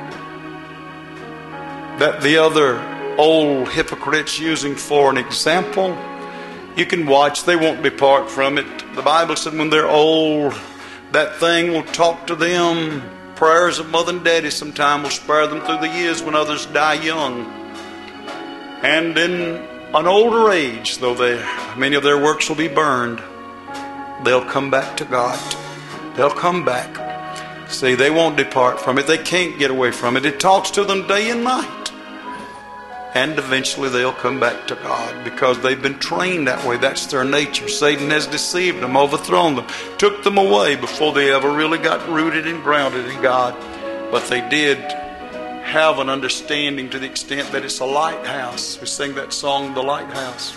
S1: that the other old hypocrites using for an example, you can watch. They won't depart from it. The Bible said when they're old, that thing will talk to them. Prayers of mother and daddy sometime will spare them through the years when others die young. And in an older age, though many of their works will be burned, they'll come back to God. They'll come back. See, they won't depart from it. They can't get away from it. It talks to them day and night. And eventually they'll come back to God because they've been trained that way. That's their nature. Satan has deceived them, overthrown them, took them away before they ever really got rooted and grounded in God. But they did have an understanding to the extent that it's a lighthouse. We sing that song, The Lighthouse.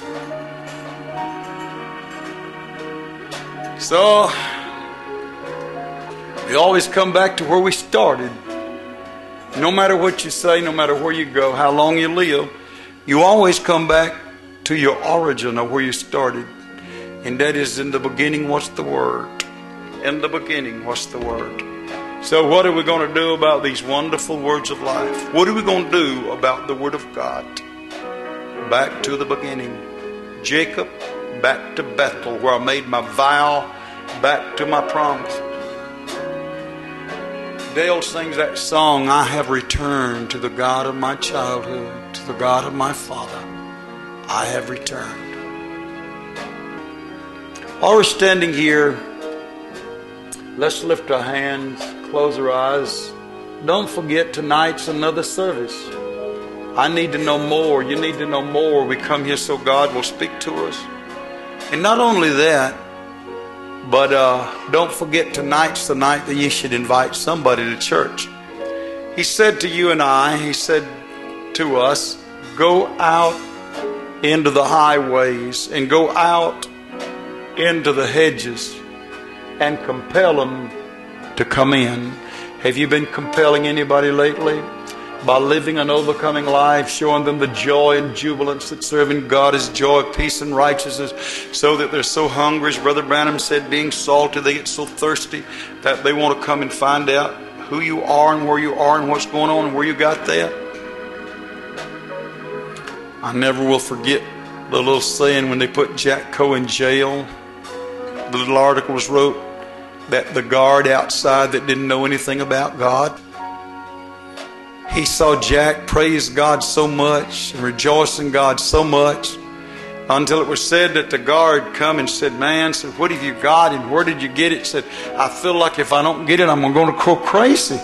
S1: So, we always come back to where we started. No matter what you say, no matter where you go, how long you live, you always come back to your origin of where you started. And that is, in the beginning was the Word. In the beginning was the Word. So what are we going to do about these wonderful words of life? What are we going to do about the Word of God? Back to the beginning. Jacob, back to Bethel, where I made my vow, back to my promise. Dale sings that song, I have returned to the God of my childhood, to the God of my father. I have returned. While we're standing here, let's lift our hands, close our eyes. Don't forget, tonight's another service. I need to know more. You need to know more. We come here so God will speak to us. And not only that, but don't forget, tonight's the night that you should invite somebody to church. He said to you and I, he said to us, go out into the highways and go out into the hedges and compel them to come in. Have you been compelling anybody lately? By living an overcoming life, showing them the joy and jubilance that serving God is joy, peace, and righteousness, so that they're so hungry, as Brother Branham said, being salty, they get so thirsty that they want to come and find out who you are and where you are and what's going on and where you got that. I never will forget the little saying when they put Jack Coe in jail. The little article was wrote that the guard outside that didn't know anything about God, he saw Jack praise God so much and rejoice in God so much until it was said that the guard come and said, man, said, what have you got and where did you get it? Said, I feel like if I don't get it, I'm going to go crazy.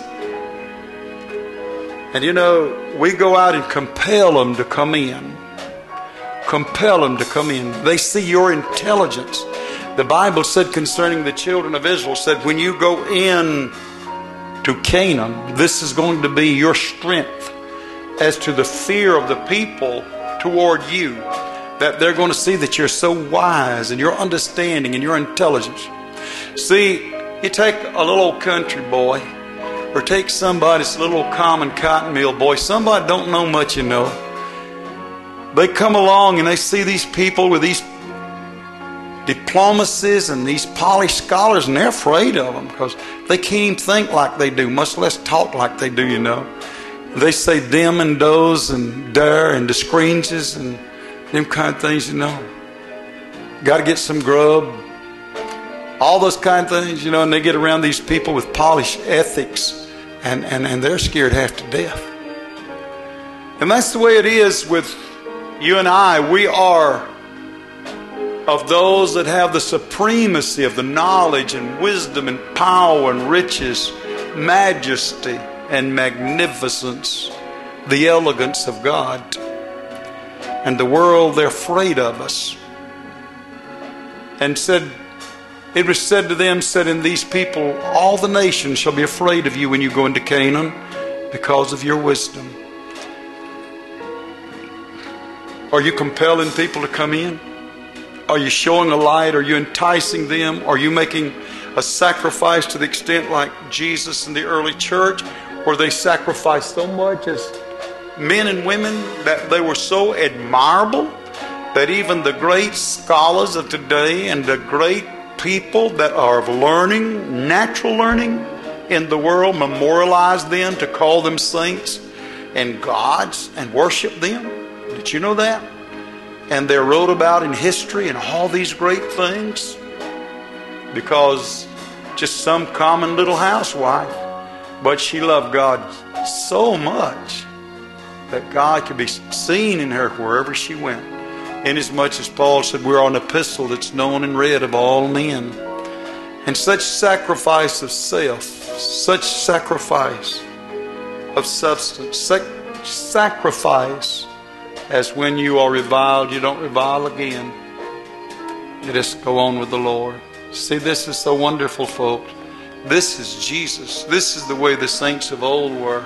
S1: And you know, we go out and compel them to come in. Compel them to come in. They see your intelligence. The Bible said concerning the children of Israel, said when you go in to Canaan, this is going to be your strength as to the fear of the people toward you, that they're going to see that you're so wise and your understanding and your intelligence. See, you take a little old country boy or take somebody's little common cotton mill boy, somebody don't know much, you know. They come along and they see these people with these diplomacies and these polished scholars, and they're afraid of them because they can't even think like they do, much less talk like they do, you know. They say them and those and there and the screens and them kind of things, you know. Got to get some grub. all those kind of things, and they get around these people with polished ethics, and they're scared half to death. And that's the way it is with you and I. We are of those that have the supremacy of the knowledge and wisdom and power and riches, majesty and magnificence, the elegance of God. And the world, they're afraid of us. And it was said to them, in these people, all the nations shall be afraid of you when you go into Canaan because of your wisdom. Are you compelling people to come in? Are you showing a light? Are you enticing them? Are you making a sacrifice to the extent like Jesus in the early church, where they sacrificed so much as men and women that they were so admirable that even the great scholars of today and the great people that are of learning, natural learning in the world, memorialize them to call them saints and gods and worship them? Did you know that? And they're wrote about in history and all these great things because just some common little housewife, but she loved God so much that God could be seen in her wherever she went. Inasmuch as Paul said, we're an epistle that's known and read of all men. And such sacrifice of self, such sacrifice of substance, such sacrifice as when you are reviled, you don't revile again. You just go on with the Lord. See, this is so wonderful, folks. This is Jesus. This is the way the saints of old were.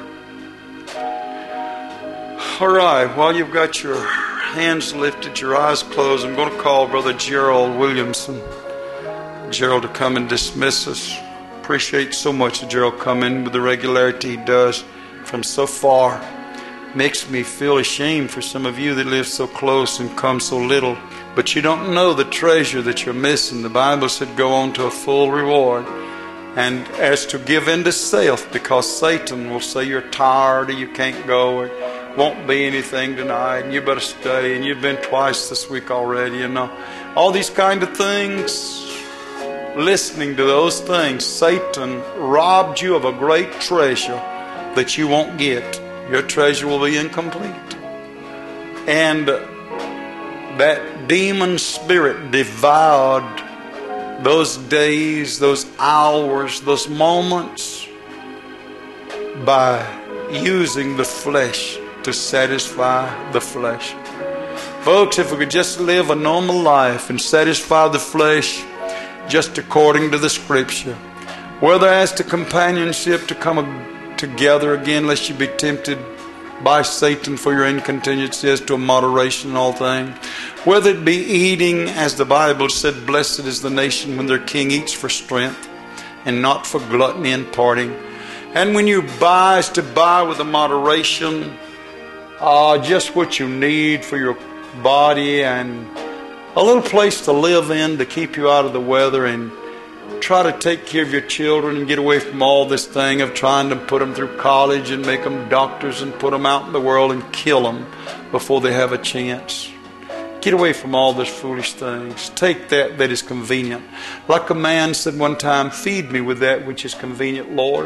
S1: All right, while you've got your hands lifted, your eyes closed, I'm going to call Brother Gerald Williamson. Gerald to come and dismiss us. Appreciate so much that Gerald come in with the regularity he does from so far. Makes me feel ashamed for some of you that live so close and come so little. But you don't know the treasure that you're missing. The Bible said go on to a full reward. And as to give in to self, because Satan will say you're tired or you can't go or won't be anything tonight and you better stay and you've been twice this week already, all these kind of things. Listening to those things, Satan robbed you of a great treasure that you won't get. Your treasure will be incomplete. And that demon spirit devoured those days, those hours, those moments by using the flesh to satisfy the flesh. Folks, if we could just live a normal life and satisfy the flesh just according to the Scripture, whether as to companionship to come together again, lest you be tempted by Satan for your incontinency, as to a moderation in all things, whether it be eating, as the Bible said, blessed is the nation when their king eats for strength and not for gluttony and parting. And when you buy, is to buy with a moderation, just what you need for your body and a little place to live in to keep you out of the weather, and try to take care of your children and get away from all this thing of trying to put them through college and make them doctors and put them out in the world and kill them before they have a chance. Get away from all those foolish things. Take that is convenient. Like a man said one time, feed me with that which is convenient, Lord.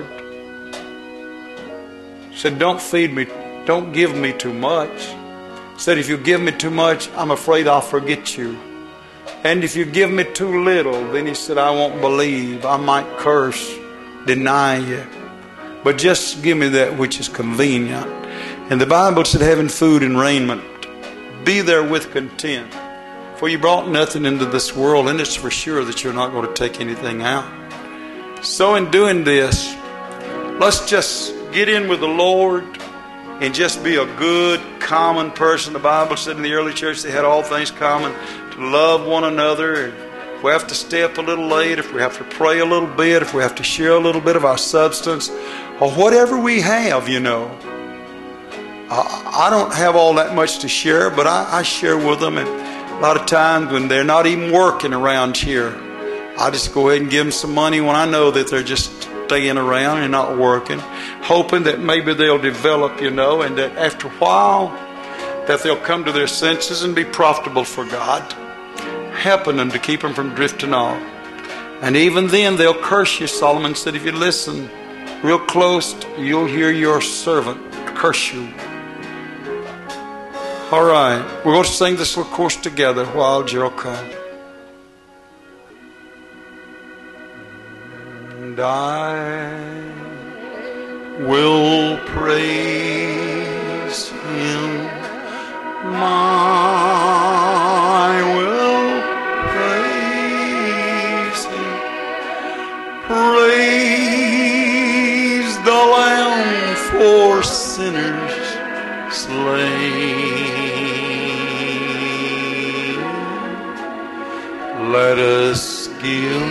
S1: Said, don't feed me, don't give me too much. Said, if you give me too much, I'm afraid I'll forget you. And if you give me too little, then he said, I won't believe. I might curse, deny you. But just give me that which is convenient. And the Bible said, having food and raiment, be there with content. For you brought nothing into this world, and it's for sure that you're not going to take anything out. So in doing this, let's just get in with the Lord and just be a good, common person. The Bible said in the early church they had all things common. To love one another. If we have to stay up a little late, if we have to pray a little bit, if we have to share a little bit of our substance, or whatever we have, I don't have all that much to share, but I share with them. And a lot of times when they're not even working around here, I just go ahead and give them some money when I know that they're just staying around and not working, hoping that maybe they'll develop, and that after a while that they'll come to their senses and be profitable for God, helping them to keep them from drifting off. And even then they'll curse you. Solomon said, if you listen real close, you'll hear your servant curse you. All right, we're going to sing this little chorus together while Gerald comes. And I will praise Him. I will praise Him. Praise the Lamb for sinners slain. Let us give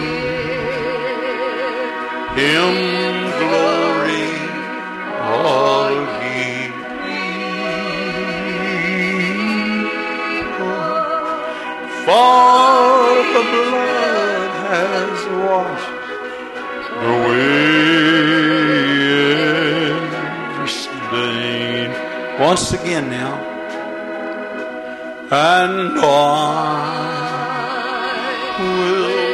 S1: Him glory, all ye people, for the blood has washed away every stain. Once again now. And I will